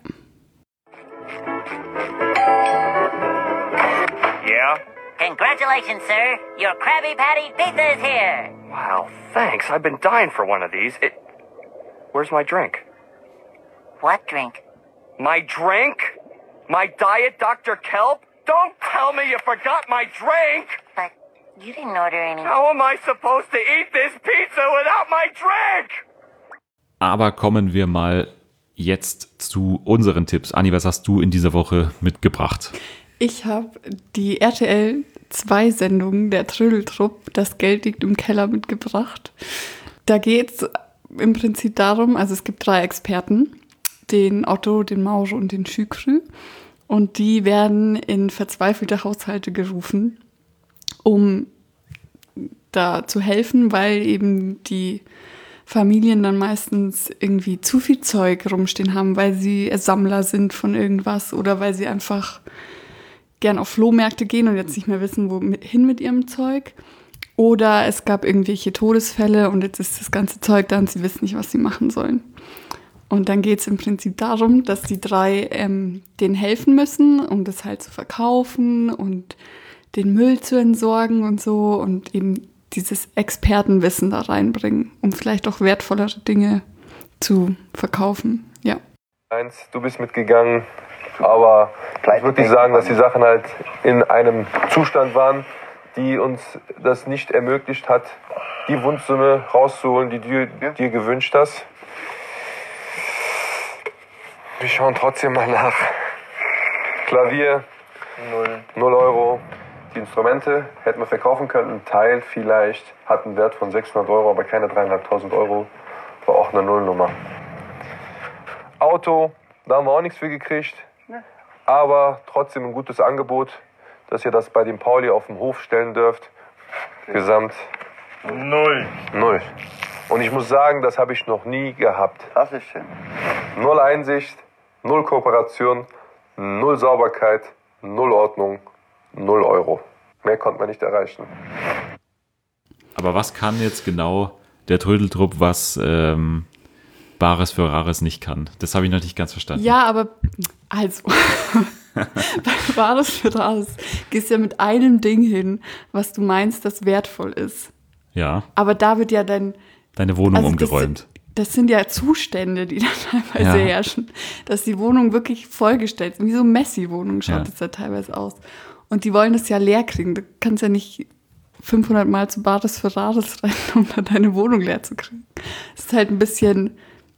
Yeah? Congratulations, sir. Your Krabby Patty pizza is here. Wow, thanks. I've been dying for one of these. Where's my drink? What drink? My drink? My Diet Dr. Kelp? Don't tell me you forgot my drink! But you didn't order any. How am I supposed to eat this pizza without my drink? Aber kommen wir mal jetzt zu unseren Tipps. Anni, was hast du in dieser Woche mitgebracht? Ich habe die RTL 2 Sendung der Trödeltrupp, das Geld liegt im Keller, mitgebracht. Da geht es im Prinzip darum, also es gibt 3 Experten, den Otto, den Mauro und den Schükrü. Und die werden in verzweifelte Haushalte gerufen, um da zu helfen, weil eben die Familien dann meistens irgendwie zu viel Zeug rumstehen haben, weil sie Sammler sind von irgendwas oder weil sie einfach gern auf Flohmärkte gehen und jetzt nicht mehr wissen, wohin mit ihrem Zeug. Oder es gab irgendwelche Todesfälle und jetzt ist das ganze Zeug da und sie wissen nicht, was sie machen sollen. Und dann geht es im Prinzip darum, dass die 3 denen helfen müssen, um das halt zu verkaufen und den Müll zu entsorgen und so und eben dieses Expertenwissen da reinbringen, um vielleicht auch wertvollere Dinge zu verkaufen. Ja. Du bist mitgegangen, aber ich würde nicht sagen, dass die Sachen halt in einem Zustand waren, die uns das nicht ermöglicht hat, die Wunschsumme rauszuholen, die du dir gewünscht hast. Wir schauen trotzdem mal nach. Klavier, 0 Euro. Die Instrumente hätten wir verkaufen können. Ein Teil vielleicht hat einen Wert von 600 Euro, aber keine 3.500 Euro. War auch eine Nullnummer. Auto, da haben wir auch nichts für gekriegt. Aber trotzdem ein gutes Angebot, dass ihr das bei dem Pauli auf dem Hof stellen dürft. Gesamt 0. Und ich muss sagen, das habe ich noch nie gehabt. Das ist schön. 0 Einsicht, 0 Kooperation, 0 Sauberkeit, 0 Ordnung, 0 Euro. Mehr konnte man nicht erreichen. Aber was kann jetzt genau der Trödeltrupp, was Bares für Rares nicht kann? Das habe ich noch nicht ganz verstanden. Ja, aber also, Bei Wahres für Rares gehst du ja mit einem Ding hin, was du meinst, das wertvoll ist. Ja, Aber da wird ja deine Wohnung also umgeräumt. Das sind ja Zustände, die da teilweise Ja. herrschen. Dass die Wohnung wirklich vollgestellt ist. Wie so Messi-Wohnung schaut Ja. es ja teilweise aus. Und die wollen das ja leer kriegen. Du kannst ja nicht 500 Mal zu Bares für Rares rennen, um dann deine Wohnung leer zu kriegen. Es ist halt ein bisschen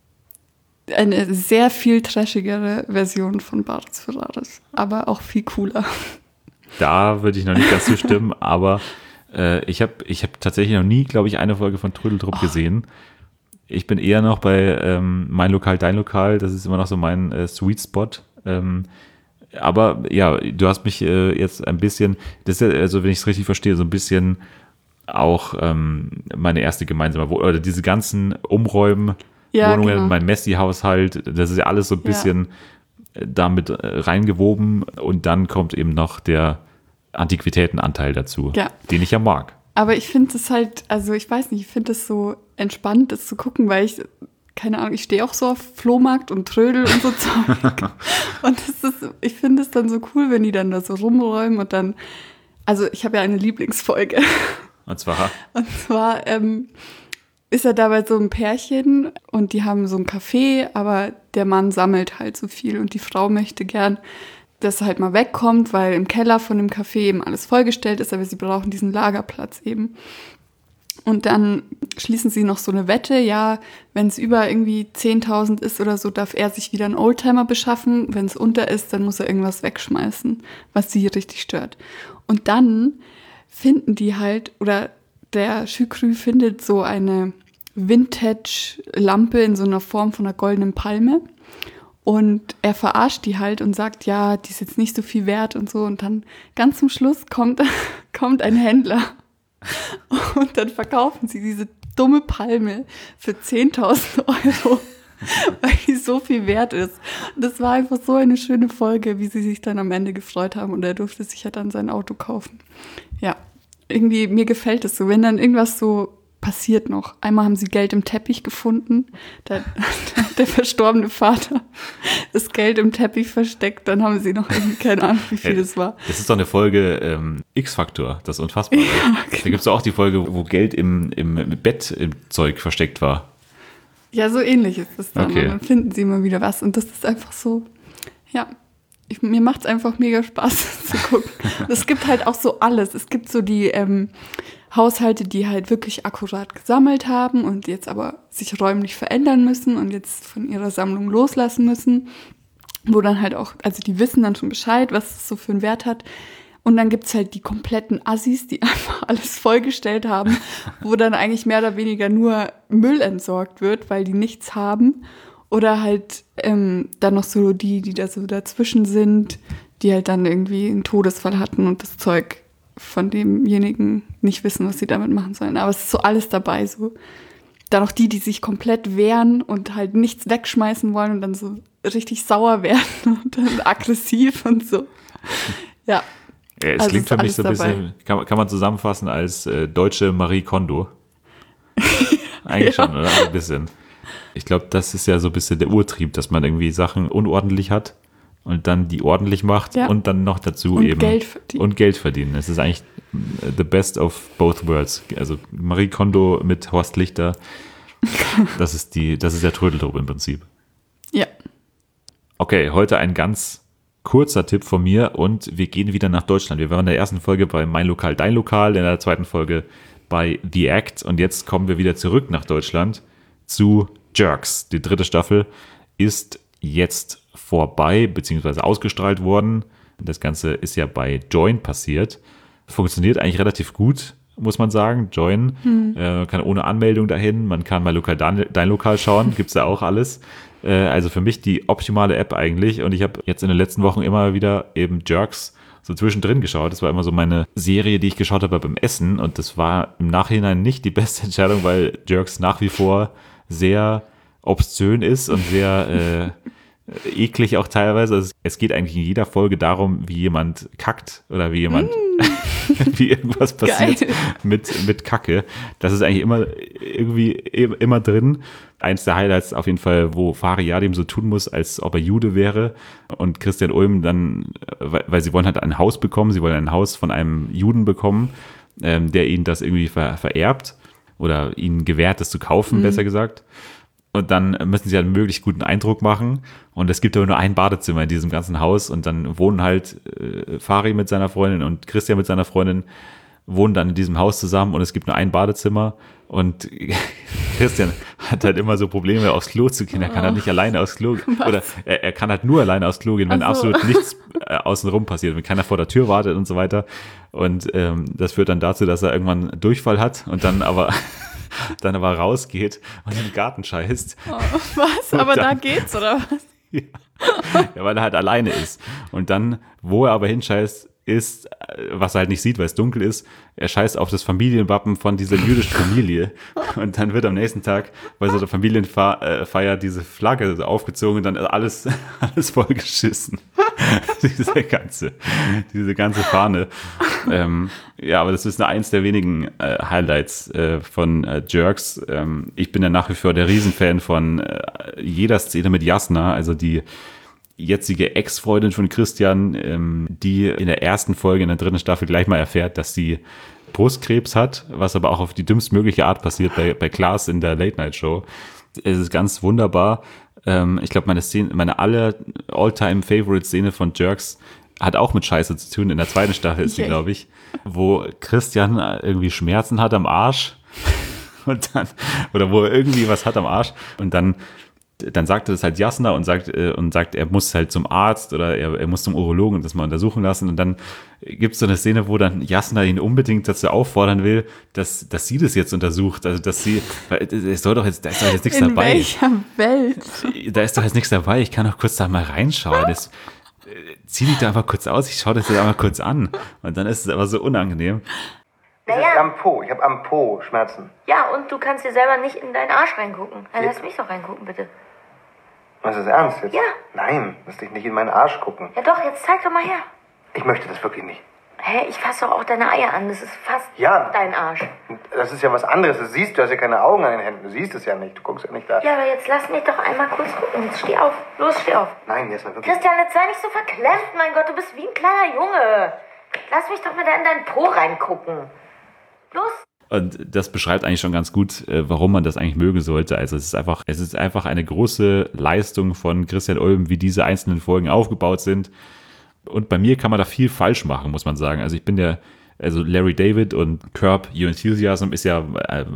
eine sehr viel trashigere Version von Bares für Rares. Aber auch viel cooler. Da würde ich noch nicht ganz zustimmen, aber ich hab tatsächlich noch nie, glaube ich, eine Folge von Trödeltrupp gesehen. Ich bin eher noch bei Mein Lokal, Dein Lokal. Das ist immer noch so mein Sweet Spot. Aber ja, du hast mich jetzt ein bisschen, das ist ja, also wenn ich es richtig verstehe, so ein bisschen auch meine erste gemeinsame Wohnung, oder diese ganzen Umräumen, Ja, Wohnungen, genau. mein Messi-Haushalt, das ist ja alles so ein bisschen damit reingewoben und dann kommt eben noch der Antiquitätenanteil dazu, Ja. den ich ja mag. Aber ich finde es halt, also ich weiß nicht, ich finde es so entspannt, das zu gucken, weil ich, keine Ahnung, ich stehe auch so auf Flohmarkt und Trödel und so Zeug. Und ich finde es dann so cool, wenn die dann da so rumräumen und dann, also ich habe ja eine Lieblingsfolge. Und zwar, Und zwar ist er dabei so ein Pärchen und die haben so ein Café, aber der Mann sammelt halt so viel und die Frau möchte gern, dass er halt mal wegkommt, weil im Keller von dem Café eben alles vollgestellt ist, aber sie brauchen diesen Lagerplatz eben. Und dann schließen sie noch so eine Wette, ja, wenn es über irgendwie 10.000 ist oder so, darf er sich wieder einen Oldtimer beschaffen. Wenn es unter ist, dann muss er irgendwas wegschmeißen, was sie richtig stört. Und dann finden die halt, oder der Schükrü findet so eine Vintage-Lampe in so einer Form von einer goldenen Palme. Und er verarscht die halt und sagt, ja, die ist jetzt nicht so viel wert und so. Und dann ganz zum Schluss kommt ein Händler und dann verkaufen sie diese dumme Palme für 10.000 Euro, weil die so viel wert ist. Und das war einfach so eine schöne Folge, wie sie sich dann am Ende gefreut haben und er durfte sich ja dann sein Auto kaufen. Ja, irgendwie, mir gefällt es so, wenn dann irgendwas so passiert noch. Einmal haben sie Geld im Teppich gefunden, da hat der verstorbene Vater das Geld im Teppich versteckt, dann haben sie noch irgendwie, keine Ahnung, wie viel es war. das ist doch eine Folge X-Faktor, das ist unfassbar. Ja, Da gibt es auch die Folge, wo Geld im Bett im Zeug versteckt war. Ja, so ähnlich ist es dann. Okay. Und dann finden sie immer wieder was. Und das ist einfach so, ja, mir macht es einfach mega Spaß, das zu gucken. Es gibt halt auch so alles. Es gibt so die Haushalte, die halt wirklich akkurat gesammelt haben und jetzt aber sich räumlich verändern müssen und jetzt von ihrer Sammlung loslassen müssen. Wo dann halt auch, also die wissen dann schon Bescheid, was es so für einen Wert hat. Und dann gibt's halt die kompletten Assis, die einfach alles vollgestellt haben, wo dann eigentlich mehr oder weniger nur Müll entsorgt wird, weil die nichts haben. Oder halt dann noch so die da so dazwischen sind, die halt dann irgendwie einen Todesfall hatten und das Zeug von demjenigen nicht wissen, was sie damit machen sollen. Aber es ist so alles dabei. So. Dann auch die sich komplett wehren und halt nichts wegschmeißen wollen und dann so richtig sauer werden und dann aggressiv und so. Ja. Ja, es Also klingt ist für mich alles so ein bisschen, kann man zusammenfassen als deutsche Marie Kondo. Eigentlich Ja. schon, oder? Ein bisschen. Ich glaube, das ist ja so ein bisschen der Urtrieb, dass man irgendwie Sachen unordentlich hat und dann die ordentlich macht Ja. und dann noch dazu Und eben Geld verdient. und Geld verdienen. Es ist eigentlich the best of both worlds. Also Marie Kondo mit Horst Lichter, das ist der Trödeltrupp im Prinzip. Ja. Okay, heute ein ganz kurzer Tipp von mir und wir gehen wieder nach Deutschland. Wir waren in der ersten Folge bei Mein Lokal, Dein Lokal, in der zweiten Folge bei The Act und jetzt kommen wir wieder zurück nach Deutschland zu Jerks. Die dritte Staffel ist jetzt vorbei, beziehungsweise ausgestrahlt worden. Das Ganze ist ja bei Join passiert. Funktioniert eigentlich relativ gut, muss man sagen. Join kann ohne Anmeldung dahin. Man kann Mein Lokal, Dein Lokal schauen. Gibt's da auch alles. Also für mich die optimale App eigentlich. Und ich habe jetzt in den letzten Wochen immer wieder eben Jerks so zwischendrin geschaut. Das war immer so meine Serie, die ich geschaut habe beim Essen. Und das war im Nachhinein nicht die beste Entscheidung, weil Jerks nach wie vor sehr obszön ist und sehr eklig auch teilweise. Also es geht eigentlich in jeder Folge darum, wie jemand kackt oder wie jemand, wie irgendwas passiert mit Kacke. Das ist eigentlich immer drin. Eins der Highlights auf jeden Fall, wo Fari Yadim so tun muss, als ob er Jude wäre und Christian Ulm dann, weil sie wollen halt ein Haus bekommen, sie wollen ein Haus von einem Juden bekommen, der ihnen das irgendwie vererbt oder ihnen gewährt, das zu kaufen, besser gesagt. Und dann müssen sie halt einen möglichst guten Eindruck machen. Und es gibt aber nur ein Badezimmer in diesem ganzen Haus. Und dann wohnen halt Fari mit seiner Freundin und Christian mit seiner Freundin wohnen dann in diesem Haus zusammen. Und es gibt nur ein Badezimmer. Und Christian hat halt immer so Probleme, aufs Klo zu gehen. Er kann halt nicht alleine aufs Klo gehen. Oder er kann halt nur alleine aufs Klo gehen, wenn absolut nichts außenrum passiert. Wenn keiner vor der Tür wartet und so weiter. Und das führt dann dazu, dass er irgendwann Durchfall hat und dann aber rausgeht und in den Garten scheißt. Oh, was? Aber da geht's, oder was? Ja, weil er halt alleine ist. Und dann, wo er aber hinscheißt, ist, was er halt nicht sieht, weil es dunkel ist, er scheißt auf das Familienwappen von dieser jüdischen Familie. Und dann wird am nächsten Tag bei so einer Familienfeier diese Flagge aufgezogen und dann alles vollgeschissen. diese ganze Fahne. Ja, aber das ist nur eins der wenigen Highlights von Jerks. Ich bin ja nach wie vor der Riesenfan von jeder Szene mit Jasna, also die jetzige Ex-Freundin von Christian, die in der ersten Folge in der 3. Staffel gleich mal erfährt, dass sie Brustkrebs hat, was aber auch auf die dümmstmögliche Art passiert bei Klaas in der Late-Night-Show. Es ist ganz wunderbar. Ich glaube, meine All-Time-Favorite-Szene von Jerks hat auch mit Scheiße zu tun. In der 2. Staffel ist sie, glaube ich, wo Christian irgendwie Schmerzen hat am Arsch und dann, oder wo er irgendwie was hat am Arsch und dann sagt er das halt Jasna und sagt, er muss halt zum Arzt oder er muss zum Urologen und das mal untersuchen lassen. Und dann gibt es so eine Szene, wo dann Jasna ihn unbedingt dazu auffordern will, dass sie das jetzt untersucht. Also, dass sie, weil da ist doch jetzt nichts dabei. In welcher Welt? Da ist doch jetzt nichts dabei. Ich kann doch kurz da mal reinschauen. Zieh dich da einfach kurz aus. Ich schaue das jetzt einmal kurz an. Und dann ist es aber so unangenehm. Naja. Am Po. Ich habe am Po Schmerzen. Ja, und du kannst dir selber nicht in deinen Arsch reingucken. Dann lass mich doch reingucken, bitte. Meinst du das ernst jetzt? Ja. Nein, lass dich nicht in meinen Arsch gucken. Ja doch, jetzt zeig doch mal her. Ich möchte das wirklich nicht. Hä, ich fasse doch auch deine Eier an. Das ist fast dein Arsch. Das ist ja was anderes. Das siehst du, hast ja keine Augen an den Händen. Du siehst es ja nicht. Du guckst ja nicht da. Ja, aber jetzt lass mich doch einmal kurz gucken. Jetzt steh auf. Los, steh auf. Nein, jetzt mal wirklich. Christian, jetzt sei nicht so verklemmt. Mein Gott, du bist wie ein kleiner Junge. Lass mich doch mal da in dein Po reingucken. Los. Und das beschreibt eigentlich schon ganz gut, warum man das eigentlich mögen sollte. Also es ist einfach eine große Leistung von Christian Ulm, wie diese einzelnen Folgen aufgebaut sind. Und bei mir kann man da viel falsch machen, muss man sagen. Also Larry David und Curb Your Enthusiasm ist ja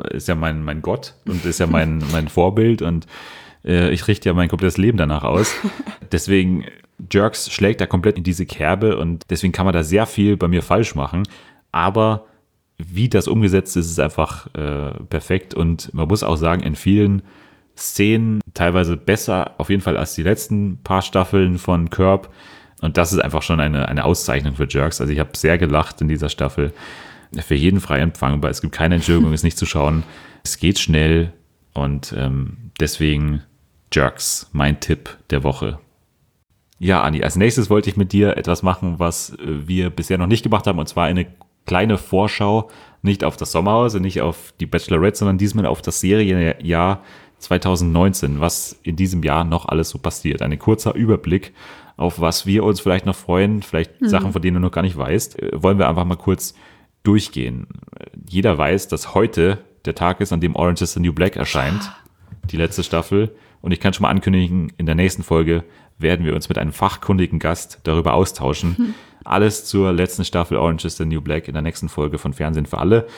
mein Gott und ist ja mein Vorbild und ich richte ja mein komplettes Leben danach aus. Deswegen, Jerks schlägt da komplett in diese Kerbe und deswegen kann man da sehr viel bei mir falsch machen. Aber wie das umgesetzt ist, ist einfach perfekt und man muss auch sagen, in vielen Szenen teilweise besser, auf jeden Fall als die letzten paar Staffeln von Curb und das ist einfach schon eine Auszeichnung für Jerks. Also ich habe sehr gelacht in dieser Staffel, für jeden frei empfangbar, es gibt keine Entschuldigung, es nicht zu schauen, es geht schnell und deswegen Jerks, mein Tipp der Woche. Ja, Anni, als nächstes wollte ich mit dir etwas machen, was wir bisher noch nicht gemacht haben und zwar eine kleine Vorschau, nicht auf das Sommerhaus und nicht auf die Bachelorette, sondern diesmal auf das Serienjahr 2019, was in diesem Jahr noch alles so passiert. Ein kurzer Überblick, auf was wir uns vielleicht noch freuen, vielleicht Sachen, von denen du noch gar nicht weißt, wollen wir einfach mal kurz durchgehen. Jeder weiß, dass heute der Tag ist, an dem Orange is the New Black erscheint, die letzte Staffel. Und ich kann schon mal ankündigen, in der nächsten Folge werden wir uns mit einem fachkundigen Gast darüber austauschen. Alles zur letzten Staffel Orange is the New Black in der nächsten Folge von Fernsehen für alle.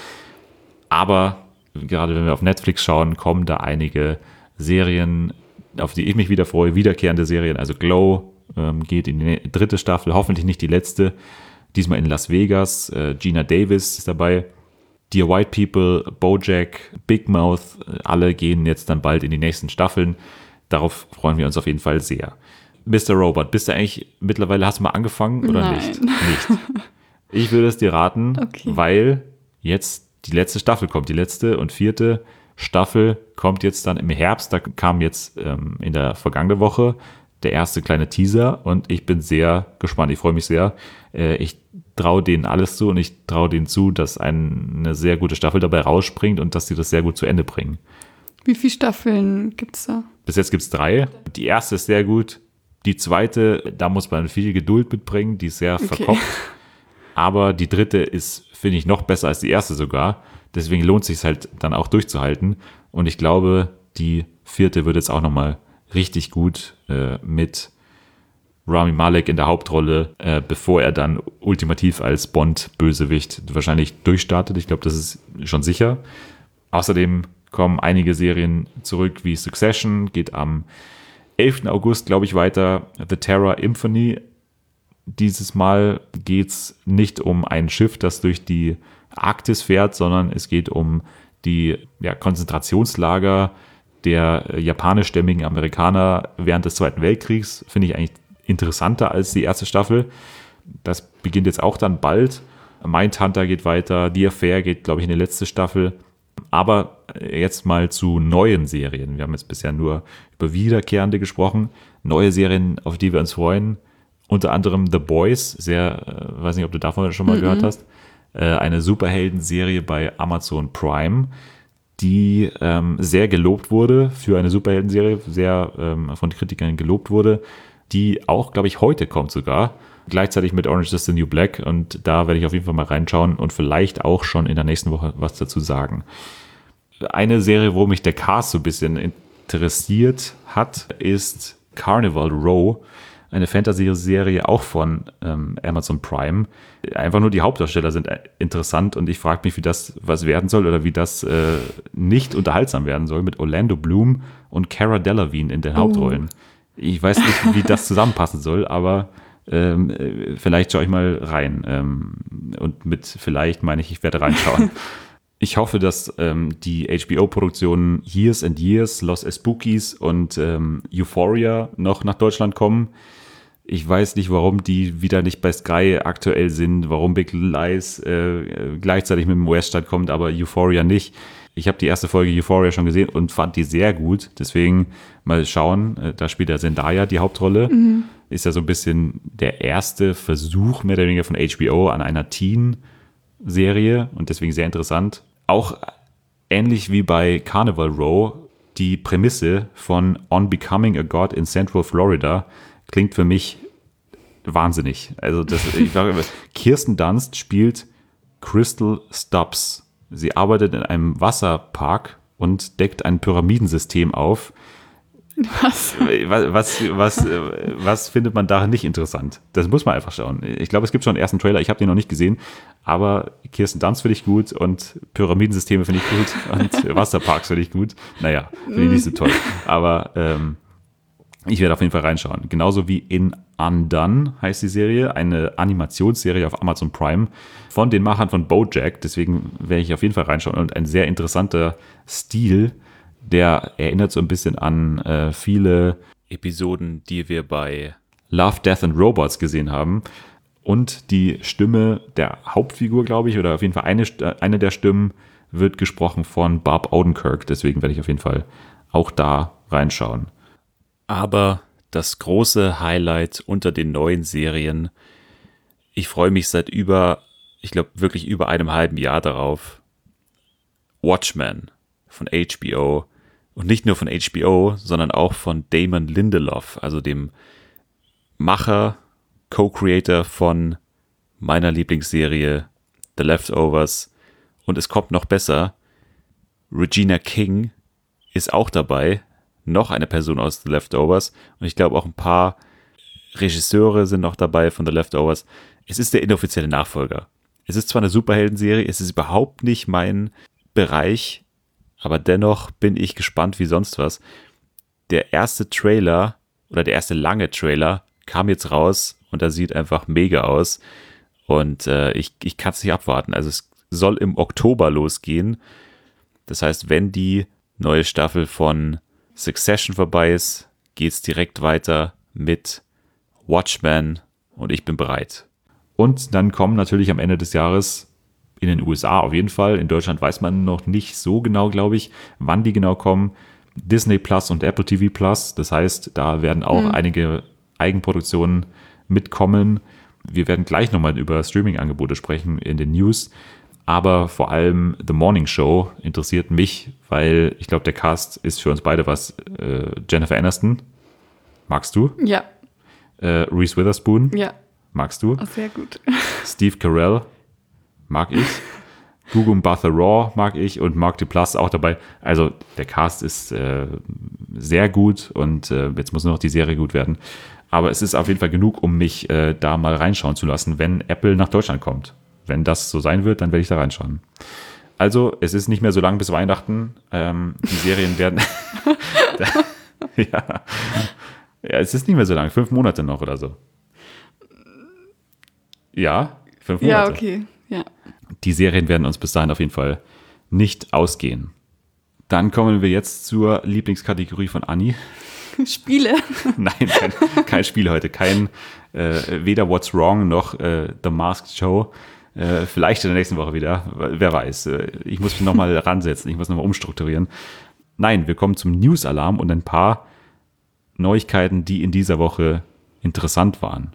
Aber gerade wenn wir auf Netflix schauen, kommen da einige Serien, auf die ich mich wieder freue, wiederkehrende Serien. Also Glow geht in die 3. Staffel, hoffentlich nicht die letzte. Diesmal in Las Vegas. Gina Davis ist dabei. Dear White People, BoJack, Big Mouth, alle gehen jetzt dann bald in die nächsten Staffeln. Darauf freuen wir uns auf jeden Fall sehr. Mr. Robot, mittlerweile hast du mal angefangen oder Nein. nicht? Nicht. Ich würde es dir raten, weil jetzt die letzte Staffel kommt. Die letzte und 4. Staffel kommt jetzt dann im Herbst. Da kam jetzt in der vergangenen Woche der erste kleine Teaser und ich bin sehr gespannt. Ich freue mich sehr. Ich traue denen alles zu und ich traue denen zu, dass eine sehr gute Staffel dabei rausspringt und dass sie das sehr gut zu Ende bringen. Wie viele Staffeln gibt's da? Bis jetzt gibt es 3. Die erste ist sehr gut. Die zweite, da muss man viel Geduld mitbringen. Die ist sehr verkopft. Aber die dritte ist, finde ich, noch besser als die erste sogar. Deswegen lohnt es sich halt dann auch durchzuhalten. Und ich glaube, die 4. wird jetzt auch nochmal richtig gut mit Rami Malek in der Hauptrolle, bevor er dann ultimativ als Bond-Bösewicht wahrscheinlich durchstartet. Ich glaube, das ist schon sicher. Außerdem kommen einige Serien zurück wie Succession, geht am 11. August, glaube ich, weiter. The Terror Infamy. Dieses Mal geht es nicht um ein Schiff, das durch die Arktis fährt, sondern es geht um die Konzentrationslager der japanischstämmigen Amerikaner während des Zweiten Weltkriegs. Finde ich eigentlich interessanter als die erste Staffel. Das beginnt jetzt auch dann bald. Mindhunter geht weiter. The Affair geht, glaube ich, in die letzte Staffel. Aber jetzt mal zu neuen Serien. Wir haben jetzt bisher nur über wiederkehrende gesprochen. Neue Serien, auf die wir uns freuen. Unter anderem The Boys. Weiß nicht, ob du davon schon mal gehört hast. Eine Superhelden-Serie bei Amazon Prime, die sehr gelobt wurde für eine Superhelden-Serie, sehr von Kritikern gelobt wurde, die auch, glaube ich, heute kommt sogar. Gleichzeitig mit Orange is the New Black und da werde ich auf jeden Fall mal reinschauen und vielleicht auch schon in der nächsten Woche was dazu sagen. Eine Serie, wo mich der Cast so ein bisschen interessiert hat, ist Carnival Row, eine Fantasy-Serie auch von Amazon Prime. Einfach nur die Hauptdarsteller sind interessant und ich frage mich, wie das was werden soll oder wie das nicht unterhaltsam werden soll mit Orlando Bloom und Cara Delevingne in den Hauptrollen. Ich weiß nicht, wie das zusammenpassen soll, aber vielleicht schaue ich mal rein. Und mit vielleicht meine ich werde reinschauen. Ich hoffe, dass die HBO-Produktionen Years and Years, Los Espookies und Euphoria noch nach Deutschland kommen. Ich weiß nicht, warum die wieder nicht bei Sky aktuell sind, warum Big Little Lies gleichzeitig mit dem US-Staat kommt, aber Euphoria nicht. Ich habe die erste Folge Euphoria schon gesehen und fand die sehr gut. Deswegen mal schauen, da spielt der Zendaya die Hauptrolle. Ist ja so ein bisschen der erste Versuch mehr oder weniger von HBO an einer Teen-Serie und deswegen sehr interessant. Auch ähnlich wie bei Carnival Row, die Prämisse von On Becoming a God in Central Florida klingt für mich wahnsinnig. Also Kirsten Dunst spielt Crystal Stubbs. Sie arbeitet in einem Wasserpark und deckt ein Pyramidensystem auf. Was findet man darin nicht interessant? Das muss man einfach schauen. Ich glaube, es gibt schon einen ersten Trailer, ich habe den noch nicht gesehen, aber Kirsten Dunst finde ich gut und Pyramidensysteme finde ich gut und Wasserparks finde ich gut. Naja, finde ich nicht so toll. Aber ich werde auf jeden Fall reinschauen. Genauso wie in Undone heißt die Serie, eine Animationsserie auf Amazon Prime von den Machern von BoJack. Deswegen werde ich auf jeden Fall reinschauen und ein sehr interessanter Stil, der erinnert so ein bisschen an viele Episoden, die wir bei Love, Death and Robots gesehen haben. Und die Stimme der Hauptfigur, glaube ich, oder auf jeden Fall eine der Stimmen wird gesprochen von Barb Odenkirk. Deswegen werde ich auf jeden Fall auch da reinschauen. Aber das große Highlight unter den neuen Serien, ich freue mich seit wirklich über einem halben Jahr darauf. Watchmen von HBO. Und nicht nur von HBO, sondern auch von Damon Lindelof, also dem Macher, Co-Creator von meiner Lieblingsserie The Leftovers. Und es kommt noch besser. Regina King ist auch dabei. Noch eine Person aus The Leftovers. Und ich glaube auch ein paar Regisseure sind noch dabei von The Leftovers. Es ist der inoffizielle Nachfolger. Es ist zwar eine Superheldenserie, es ist überhaupt nicht mein Bereich, aber dennoch bin ich gespannt wie sonst was. Der erste Trailer oder der erste lange Trailer kam jetzt raus und er sieht einfach mega aus. Und ich kann es nicht abwarten. Also es soll im Oktober losgehen. Das heißt, wenn die neue Staffel von Succession vorbei ist, geht es direkt weiter mit Watchmen und ich bin bereit. Und dann kommen natürlich am Ende des Jahres in den USA auf jeden Fall. In Deutschland weiß man noch nicht so genau, glaube ich, wann die genau kommen. Disney Plus und Apple TV Plus. Das heißt, da werden auch einige Eigenproduktionen mitkommen. Wir werden gleich nochmal über Streaming-Angebote sprechen in den News. Aber vor allem The Morning Show interessiert mich, weil ich glaube, der Cast ist für uns beide was. Jennifer Aniston, magst du? Ja. Reese Witherspoon, Ja. magst du? Oh, sehr gut. Steve Carell, mag ich. Gugu Mbatha-Raw mag ich und Mark Duplass auch dabei. Also der Cast ist sehr gut und jetzt muss nur noch die Serie gut werden. Aber es ist auf jeden Fall genug, um mich da mal reinschauen zu lassen, wenn Apple nach Deutschland kommt. Wenn das so sein wird, dann werde ich da reinschauen. Also, es ist nicht mehr so lang bis Weihnachten. Die Serien werden... ja, es ist nicht mehr so lang. 5 Monate noch oder so. Ja, 5 Monate. Ja, okay. Ja. Die Serien werden uns bis dahin auf jeden Fall nicht ausgehen. Dann kommen wir jetzt zur Lieblingskategorie von Anni. Spiele. Nein, kein Spiel heute. Weder What's Wrong noch The Masked Show. Vielleicht in der nächsten Woche wieder. Wer weiß. Ich muss mich nochmal ransetzen. Ich muss nochmal umstrukturieren. Nein, wir kommen zum News-Alarm und ein paar Neuigkeiten, die in dieser Woche interessant waren.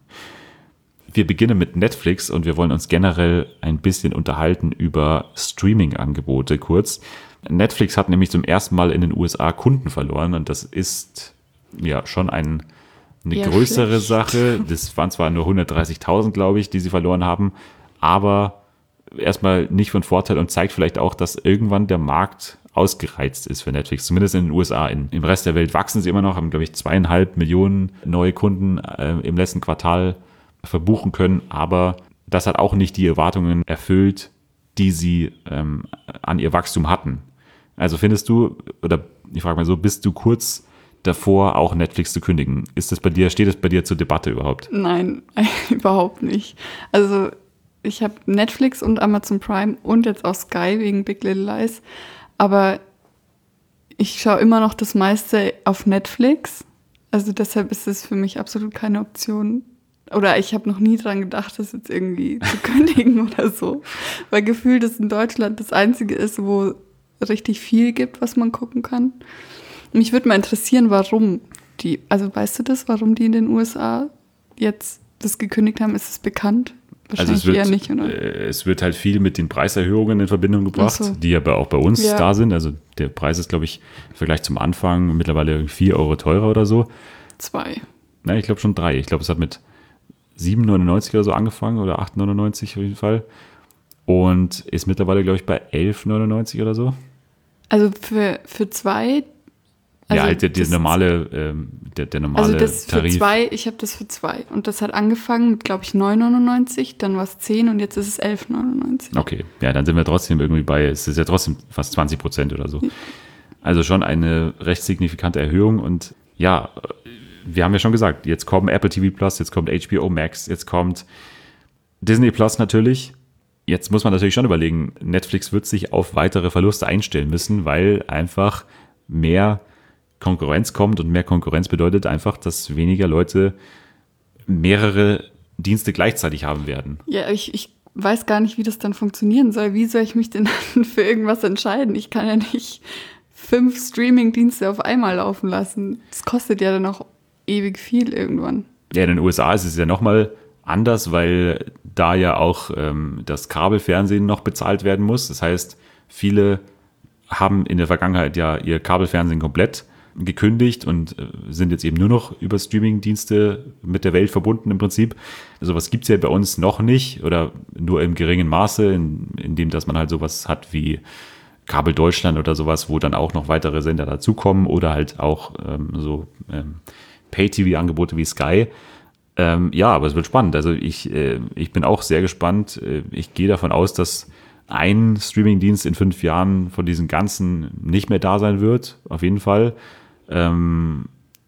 Wir beginnen mit Netflix und wir wollen uns generell ein bisschen unterhalten über Streaming-Angebote kurz. Netflix hat nämlich zum ersten Mal in den USA Kunden verloren und das ist ja schon eine größere schlecht. Sache. Das waren zwar nur 130.000, glaube ich, die sie verloren haben, aber erstmal nicht von Vorteil und zeigt vielleicht auch, dass irgendwann der Markt ausgereizt ist für Netflix, zumindest in den USA. Im Rest der Welt wachsen sie immer noch, haben, glaube ich, 2,5 Millionen neue Kunden im letzten Quartal verbuchen können, aber das hat auch nicht die Erwartungen erfüllt, die sie an ihr Wachstum hatten. Also findest du, oder ich frage mal so, bist du kurz davor, auch Netflix zu kündigen? Steht es bei dir zur Debatte überhaupt? Nein, überhaupt nicht. Also ich habe Netflix und Amazon Prime und jetzt auch Sky wegen Big Little Lies, aber ich schaue immer noch das meiste auf Netflix. Also deshalb ist es für mich absolut keine Option. Oder ich habe noch nie dran gedacht, das jetzt irgendwie zu kündigen oder so. Weil gefühlt es in Deutschland das Einzige ist, wo richtig viel gibt, was man gucken kann. Mich würde mal interessieren, warum weißt du das, warum die in den USA jetzt das gekündigt haben? Ist es bekannt? Wahrscheinlich eher nicht, oder? Es wird halt viel mit den Preiserhöhungen in Verbindung gebracht, Ach so. die aber auch bei uns da sind. Also der Preis ist, glaube ich, im Vergleich zum Anfang mittlerweile 4 Euro teurer oder so. 2. Nein, ich glaube schon 3. Ich glaube, es hat mit 7,99 oder so angefangen oder 8,99 auf jeden Fall. Und ist mittlerweile, glaube ich, bei 11,99 oder so. Also für 2. Also ja, halt der normale also das Tarif. für 2, ich habe das für 2. Und das hat angefangen mit, glaube ich, 9,99, dann war es 10 und jetzt ist es 11,99. Okay, ja, dann sind wir trotzdem irgendwie es ist ja trotzdem fast 20% oder so. Also schon eine recht signifikante Erhöhung und ja, wir haben ja schon gesagt, jetzt kommen Apple TV Plus, jetzt kommt HBO Max, jetzt kommt Disney Plus natürlich. Jetzt muss man natürlich schon überlegen, Netflix wird sich auf weitere Verluste einstellen müssen, weil einfach mehr Konkurrenz kommt und mehr Konkurrenz bedeutet einfach, dass weniger Leute mehrere Dienste gleichzeitig haben werden. Ja, ich weiß gar nicht, wie das dann funktionieren soll. Wie soll ich mich denn für irgendwas entscheiden? Ich kann ja nicht 5 Streaming-Dienste auf einmal laufen lassen. Das kostet ja dann auch ewig viel irgendwann. Ja, in den USA ist es ja nochmal anders, weil da ja auch das Kabelfernsehen noch bezahlt werden muss. Das heißt, viele haben in der Vergangenheit ja ihr Kabelfernsehen komplett gekündigt und sind jetzt eben nur noch über Streaming-Dienste mit der Welt verbunden im Prinzip. Sowas gibt es ja bei uns noch nicht oder nur im geringen Maße, in dem, dass man halt sowas hat wie Kabel Deutschland oder sowas, wo dann auch noch weitere Sender dazukommen oder halt auch Pay-TV-Angebote wie Sky. Ja, aber es wird spannend. Also ich bin auch sehr gespannt. Ich gehe davon aus, dass ein Streaming-Dienst in 5 Jahren von diesen ganzen nicht mehr da sein wird, auf jeden Fall. Und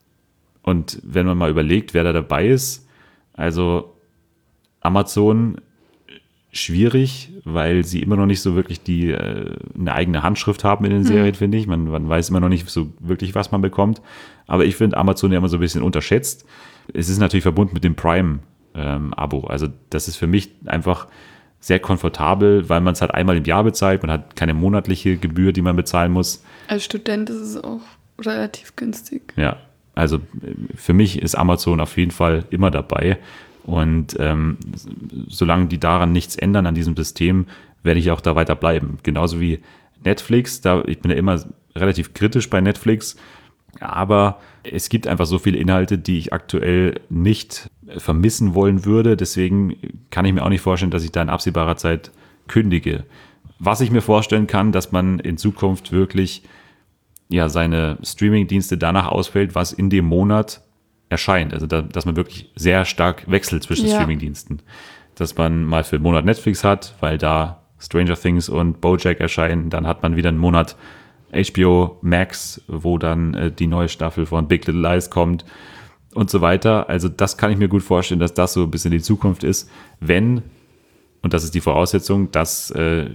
wenn man mal überlegt, wer da dabei ist, also Amazon schwierig, weil sie immer noch nicht so wirklich eine eigene Handschrift haben in den Serien, finde ich. Man weiß immer noch nicht so wirklich, was man bekommt. Aber ich finde Amazon ja immer so ein bisschen unterschätzt. Es ist natürlich verbunden mit dem Prime-Abo. Also das ist für mich einfach sehr komfortabel, weil man es halt einmal im Jahr bezahlt. Man hat keine monatliche Gebühr, die man bezahlen muss. Als Student ist es auch relativ günstig. Ja, also für mich ist Amazon auf jeden Fall immer dabei. Und solange die daran nichts ändern an diesem System, werde ich auch da weiter bleiben. Genauso wie Netflix. Ich bin ja immer relativ kritisch bei Netflix. Aber es gibt einfach so viele Inhalte, die ich aktuell nicht vermissen wollen würde. Deswegen kann ich mir auch nicht vorstellen, dass ich da in absehbarer Zeit kündige. Was ich mir vorstellen kann, dass man in Zukunft wirklich seine Streaming-Dienste danach auswählt, was in dem Monat erscheint. Also dass man wirklich sehr stark wechselt zwischen Streaming-Diensten. Dass man mal für einen Monat Netflix hat, weil da Stranger Things und BoJack erscheinen. Dann hat man wieder einen Monat HBO Max, wo dann die neue Staffel von Big Little Lies kommt und so weiter. Also das kann ich mir gut vorstellen, dass das so ein bisschen die Zukunft ist, wenn, und das ist die Voraussetzung, dass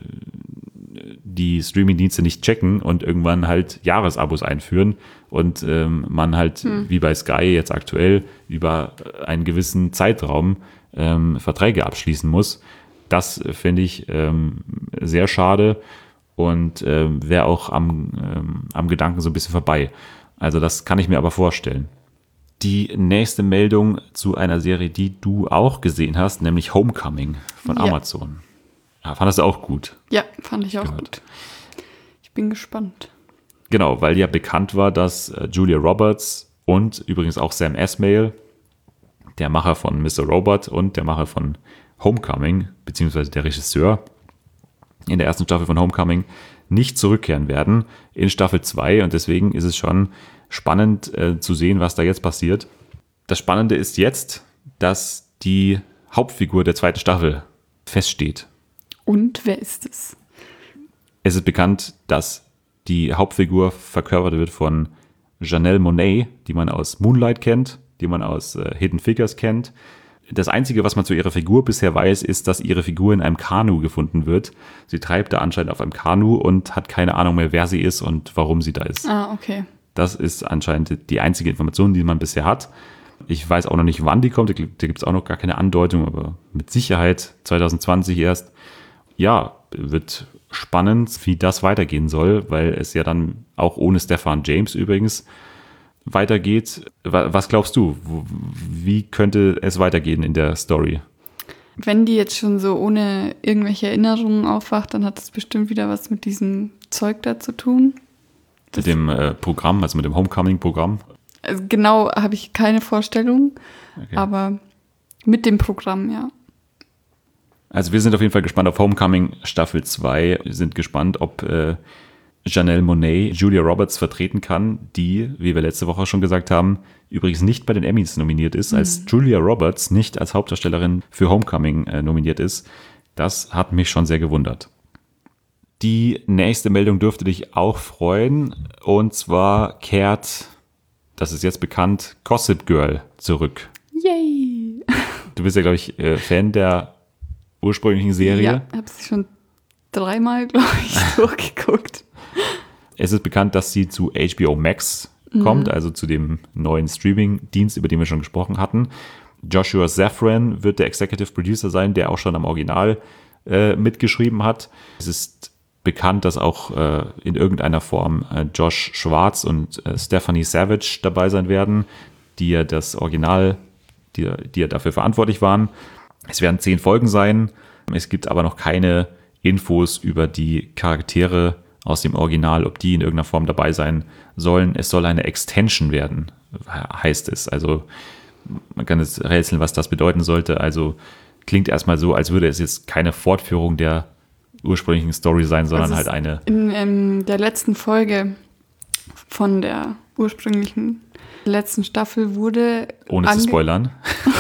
die Streaming-Dienste nicht checken und irgendwann halt Jahresabos einführen und man halt wie bei Sky jetzt aktuell über einen gewissen Zeitraum Verträge abschließen muss. Das finde ich sehr schade und wäre auch am Gedanken so ein bisschen vorbei. Also das kann ich mir aber vorstellen. Die nächste Meldung zu einer Serie, die du auch gesehen hast, nämlich Homecoming von Amazon. Ja, fandest du auch gut? Ja, fand ich auch gut. Ich bin gespannt. Genau, weil ja bekannt war, dass Julia Roberts und übrigens auch Sam Esmail, der Macher von Mr. Robot und der Macher von Homecoming, beziehungsweise der Regisseur in der ersten Staffel von Homecoming, nicht zurückkehren werden in Staffel 2. Und deswegen ist es schon spannend zu sehen, was da jetzt passiert. Das Spannende ist jetzt, dass die Hauptfigur der zweiten Staffel feststeht. Und wer ist es? Es ist bekannt, dass die Hauptfigur verkörpert wird von Janelle Monáe, die man aus Moonlight kennt, die man aus Hidden Figures kennt. Das Einzige, was man zu ihrer Figur bisher weiß, ist, dass ihre Figur in einem Kanu gefunden wird. Sie treibt da anscheinend auf einem Kanu und hat keine Ahnung mehr, wer sie ist und warum sie da ist. Ah, okay. Das ist anscheinend die einzige Information, die man bisher hat. Ich weiß auch noch nicht, wann die kommt. Da gibt es auch noch gar keine Andeutung, aber mit Sicherheit 2020 erst. Ja, wird spannend, wie das weitergehen soll, weil es ja dann auch ohne Stephan James übrigens weitergeht. Was glaubst du? Wie könnte es weitergehen in der Story? Wenn die jetzt schon so ohne irgendwelche Erinnerungen aufwacht, dann hat das bestimmt wieder was mit diesem Zeug da zu tun. Mit dem Programm, also mit dem Homecoming-Programm? Also genau habe ich keine Vorstellung, aber mit dem Programm, ja. Also wir sind auf jeden Fall gespannt auf Homecoming Staffel 2. Wir sind gespannt, ob Janelle Monáe Julia Roberts vertreten kann, die, wie wir letzte Woche schon gesagt haben, übrigens nicht bei den Emmys nominiert ist, als Julia Roberts nicht als Hauptdarstellerin für Homecoming nominiert ist. Das hat mich schon sehr gewundert. Die nächste Meldung dürfte dich auch freuen, und zwar kehrt, das ist jetzt bekannt, Gossip Girl zurück. Yay! Du bist ja, glaube ich, Fan der ursprünglichen Serie. Ja, habe sie schon 3-mal, glaube ich, durchgeguckt. Es ist bekannt, dass sie zu HBO Max kommt, also zu dem neuen Streaming-Dienst, über den wir schon gesprochen hatten. Joshua Safran wird der Executive Producer sein, der auch schon am Original mitgeschrieben hat. Es ist bekannt, dass auch in irgendeiner Form Josh Schwartz und Stephanie Savage dabei sein werden, die ja das Original, die ja dafür verantwortlich waren. Es werden 10 Folgen sein. Es gibt aber noch keine Infos über die Charaktere aus dem Original, ob die in irgendeiner Form dabei sein sollen. Es soll eine Extension werden, heißt es. Also man kann jetzt rätseln, was das bedeuten sollte. Also klingt erstmal so, als würde es jetzt keine Fortführung der ursprünglichen Story sein, sondern halt eine... In der letzten Folge von der ursprünglichen letzten Staffel wurde... Ohne zu spoilern.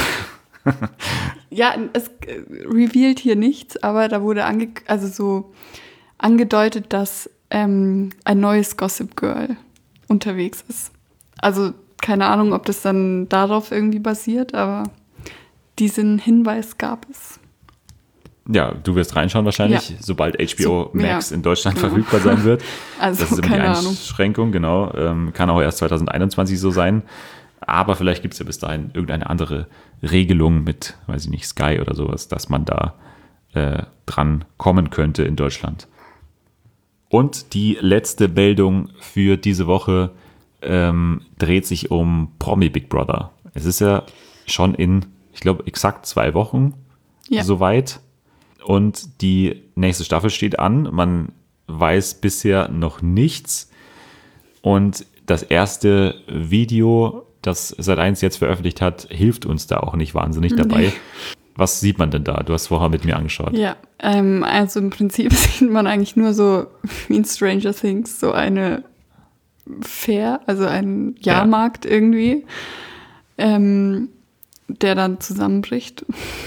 Ja, es revealed hier nichts, aber da wurde angedeutet, dass ein neues Gossip Girl unterwegs ist. Also keine Ahnung, ob das dann darauf irgendwie basiert, aber diesen Hinweis gab es. Ja, du wirst reinschauen wahrscheinlich, sobald HBO Max in Deutschland verfügbar sein wird. Also das ist immer die Einschränkung, genau. Kann auch erst 2021 so sein. Aber vielleicht gibt es ja bis dahin irgendeine andere Regelung mit, weiß ich nicht, Sky oder sowas, dass man da dran kommen könnte in Deutschland. Und die letzte Meldung für diese Woche dreht sich um Promi Big Brother. Es ist ja schon in, ich glaube, exakt 2 Wochen soweit. Und die nächste Staffel steht an. Man weiß bisher noch nichts. Und das erste Video, das Sat.1 jetzt veröffentlicht hat, hilft uns da auch nicht wahnsinnig dabei. Nee. Was sieht man denn da? Du hast vorher mit mir angeschaut. Ja, also im Prinzip sieht man eigentlich nur so wie in Stranger Things so eine Fair, also einen Jahrmarkt irgendwie, der dann zusammenbricht.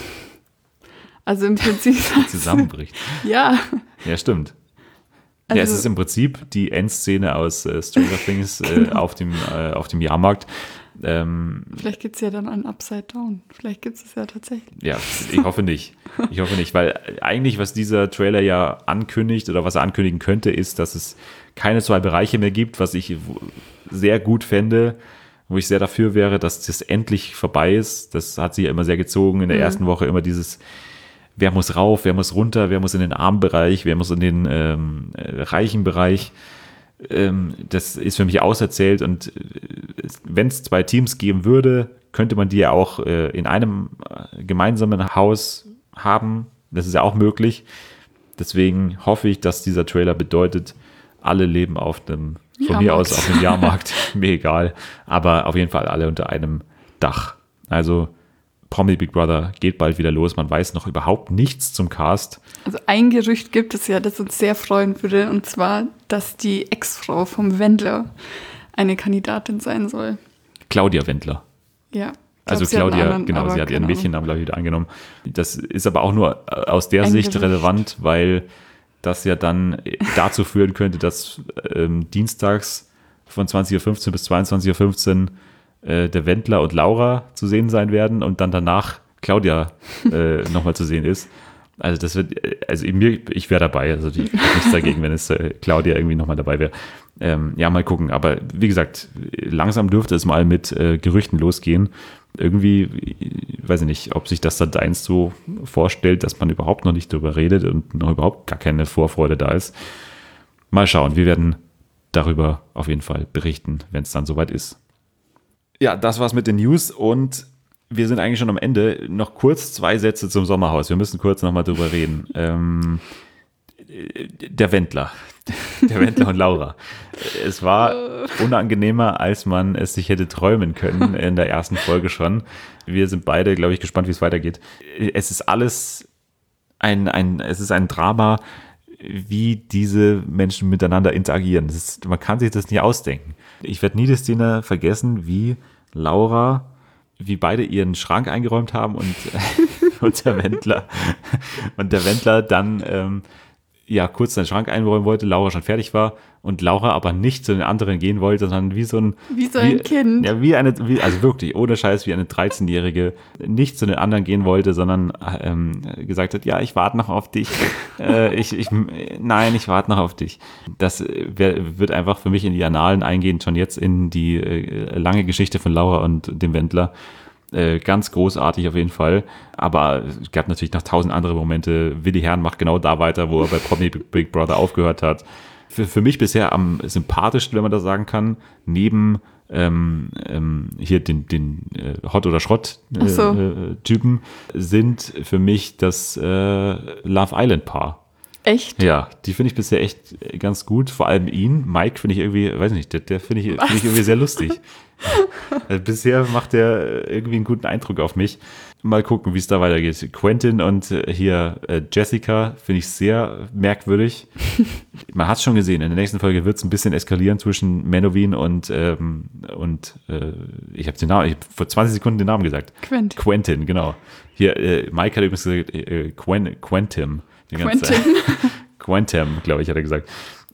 Also im Prinzip... Zusammenbricht? Ja. Ja, stimmt. Also, ja, es ist im Prinzip die Endszene aus Stranger Things auf dem Jahrmarkt. Vielleicht gibt es ja dann einen Upside Down. Vielleicht gibt es ja tatsächlich. Ja, ich hoffe nicht. Weil eigentlich, was dieser Trailer ja ankündigt oder was er ankündigen könnte, ist, dass es keine 2 Bereiche mehr gibt, was ich sehr gut fände, wo ich sehr dafür wäre, dass das endlich vorbei ist. Das hat sich ja immer sehr gezogen. In der ersten Woche immer dieses, wer muss rauf, wer muss runter, wer muss in den armen Bereich, wer muss in den reichen Bereich. Das ist für mich auserzählt und wenn es 2 Teams geben würde, könnte man die ja auch in einem gemeinsamen Haus haben. Das ist ja auch möglich. Deswegen hoffe ich, dass dieser Trailer bedeutet, alle leben auf dem, von mir aus auf dem Jahrmarkt, mir egal, aber auf jeden Fall alle unter einem Dach. Also Promi Big Brother geht bald wieder los. Man weiß noch überhaupt nichts zum Cast. Also ein Gerücht gibt es ja, das uns sehr freuen würde, und zwar, dass die Ex-Frau vom Wendler eine Kandidatin sein soll. Claudia Wendler. Ja. Also Claudia, genau, sie hat ihren Mädchennamen, glaube ich, wieder angenommen. Das ist aber auch nur aus der Sicht relevant, weil das ja dann dazu führen könnte, dass dienstags von 20.15 Uhr bis 22.15 Uhr der Wendler und Laura zu sehen sein werden und dann danach Claudia nochmal zu sehen ist. Also das wird, also ich wäre dabei, also ich habe nichts dagegen, wenn es Claudia irgendwie nochmal dabei wäre. Ja, mal gucken. Aber wie gesagt, langsam dürfte es mal mit Gerüchten losgehen. Irgendwie, weiß ich nicht, ob sich das Sat.1 so vorstellt, dass man überhaupt noch nicht darüber redet und noch überhaupt gar keine Vorfreude da ist. Mal schauen, wir werden darüber auf jeden Fall berichten, wenn es dann soweit ist. Ja, das war's mit den News und wir sind eigentlich schon am Ende. Noch kurz 2 Sätze zum Sommerhaus. Wir müssen kurz nochmal drüber reden. Der Wendler und Laura. Es war unangenehmer, als man es sich hätte träumen können in der ersten Folge schon. Wir sind beide, glaube ich, gespannt, wie es weitergeht. Es ist alles es ist ein Drama, wie diese Menschen miteinander interagieren. Man kann sich das nicht ausdenken. Ich werde nie die Szene vergessen, wie Laura, wie beide ihren Schrank eingeräumt haben und der Wendler dann kurz seinen Schrank einräumen wollte, Laura schon fertig war und Laura aber nicht zu den anderen gehen wollte, sondern wie ein Kind. Ja, also wirklich, ohne Scheiß, wie eine 13-Jährige nicht zu den anderen gehen wollte, sondern gesagt hat, ja, ich warte noch auf dich. Nein, ich warte noch auf dich. Das wird einfach für mich in die Annalen eingehen, schon jetzt in die lange Geschichte von Laura und dem Wendler. Ganz großartig auf jeden Fall. Aber es gab natürlich noch 1000 andere Momente. Willi Herrn macht genau da weiter, wo er bei Promi Big Brother aufgehört hat. Für mich bisher am sympathischsten, wenn man das sagen kann, neben hier den Hot- oder Schrott-Typen, sind für mich das Love Island-Paar. Echt? Ja, die finde ich bisher echt ganz gut. Vor allem ihn. Mike finde ich irgendwie, weiß nicht, der finde ich irgendwie sehr lustig. Also bisher macht der irgendwie einen guten Eindruck auf mich. Mal gucken, wie es da weitergeht. Quentin und hier Jessica finde ich sehr merkwürdig. Man hat es schon gesehen, in der nächsten Folge wird es ein bisschen eskalieren zwischen Menowin und ich habe den Namen, ich habe vor 20 Sekunden den Namen gesagt. Quentin, genau. Hier, Mike hat übrigens gesagt, Quentin, glaube ich, hat er gesagt.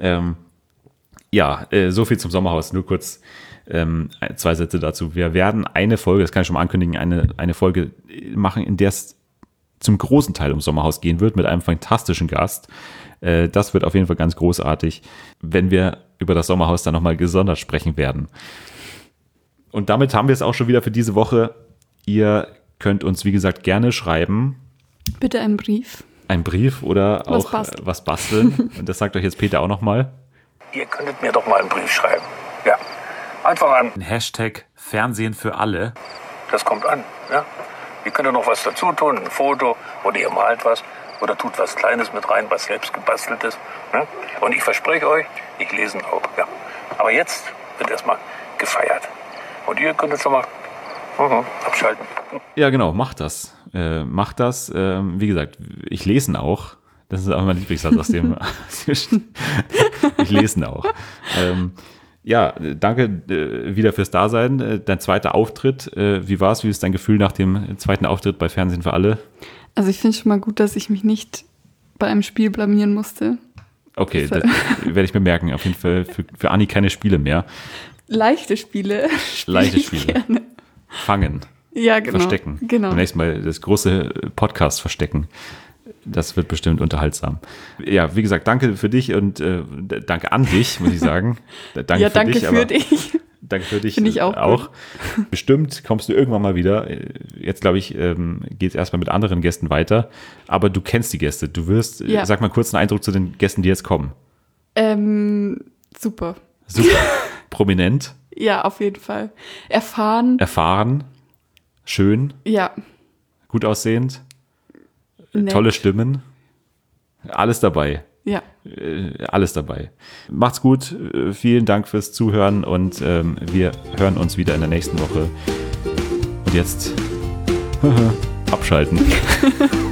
So viel zum Sommerhaus. Nur kurz 2 Sätze dazu. Wir werden eine Folge, das kann ich schon mal ankündigen, eine Folge machen, in der es zum großen Teil ums Sommerhaus gehen wird, mit einem fantastischen Gast. Das wird auf jeden Fall ganz großartig, wenn wir über das Sommerhaus dann nochmal gesondert sprechen werden. Und damit haben wir es auch schon wieder für diese Woche. Ihr könnt uns, wie gesagt, gerne schreiben. Bitte einen Brief. Ein Brief oder auch was basteln. Und das sagt euch jetzt Peter auch nochmal. Ihr könntet mir doch mal einen Brief schreiben. Ja. Einfach an. Hashtag Fernsehen für alle. Das kommt an. Ja? Ihr könnt ja noch was dazu tun, ein Foto oder ihr malt was oder tut was Kleines mit rein, was selbst gebastelt ist. Ne? Und ich verspreche euch, ich lese ihn auch. Ja. Aber jetzt wird erstmal gefeiert. Und ihr könnt jetzt schon mal abschalten. Ja, genau, macht das. Macht das. Wie gesagt, ich lese ihn auch. Das ist auch mein Lieblingssatz aus dem. Ich lese ihn auch. Ja, danke wieder fürs Dasein. Dein zweiter Auftritt, wie war's? Wie ist dein Gefühl nach dem zweiten Auftritt bei Fernsehen für alle? Also ich finde schon mal gut, dass ich mich nicht bei einem Spiel blamieren musste. Okay, das werde ich mir merken. Auf jeden Fall für Anni keine Spiele mehr. Leichte Spiele. Leichte Spiele. Gerne. Fangen. Ja, genau. Verstecken. Genau. Zunächst mal das große Podcast verstecken. Das wird bestimmt unterhaltsam. Ja, wie gesagt, danke für dich und danke an dich, muss ich sagen. Danke ja, für danke dich, für dich. Danke für dich. Finde ich auch. Bestimmt kommst du irgendwann mal wieder. Jetzt, glaube ich, geht es erstmal mit anderen Gästen weiter. Aber du kennst die Gäste. Du wirst, sag mal kurz einen Eindruck zu den Gästen, die jetzt kommen. Super. Super. Prominent. Ja, auf jeden Fall. Erfahren. Schön. Ja. Gut aussehend. Nett. Tolle Stimmen. Alles dabei. Ja. Alles dabei. Macht's gut. Vielen Dank fürs Zuhören und wir hören uns wieder in der nächsten Woche. Und jetzt abschalten.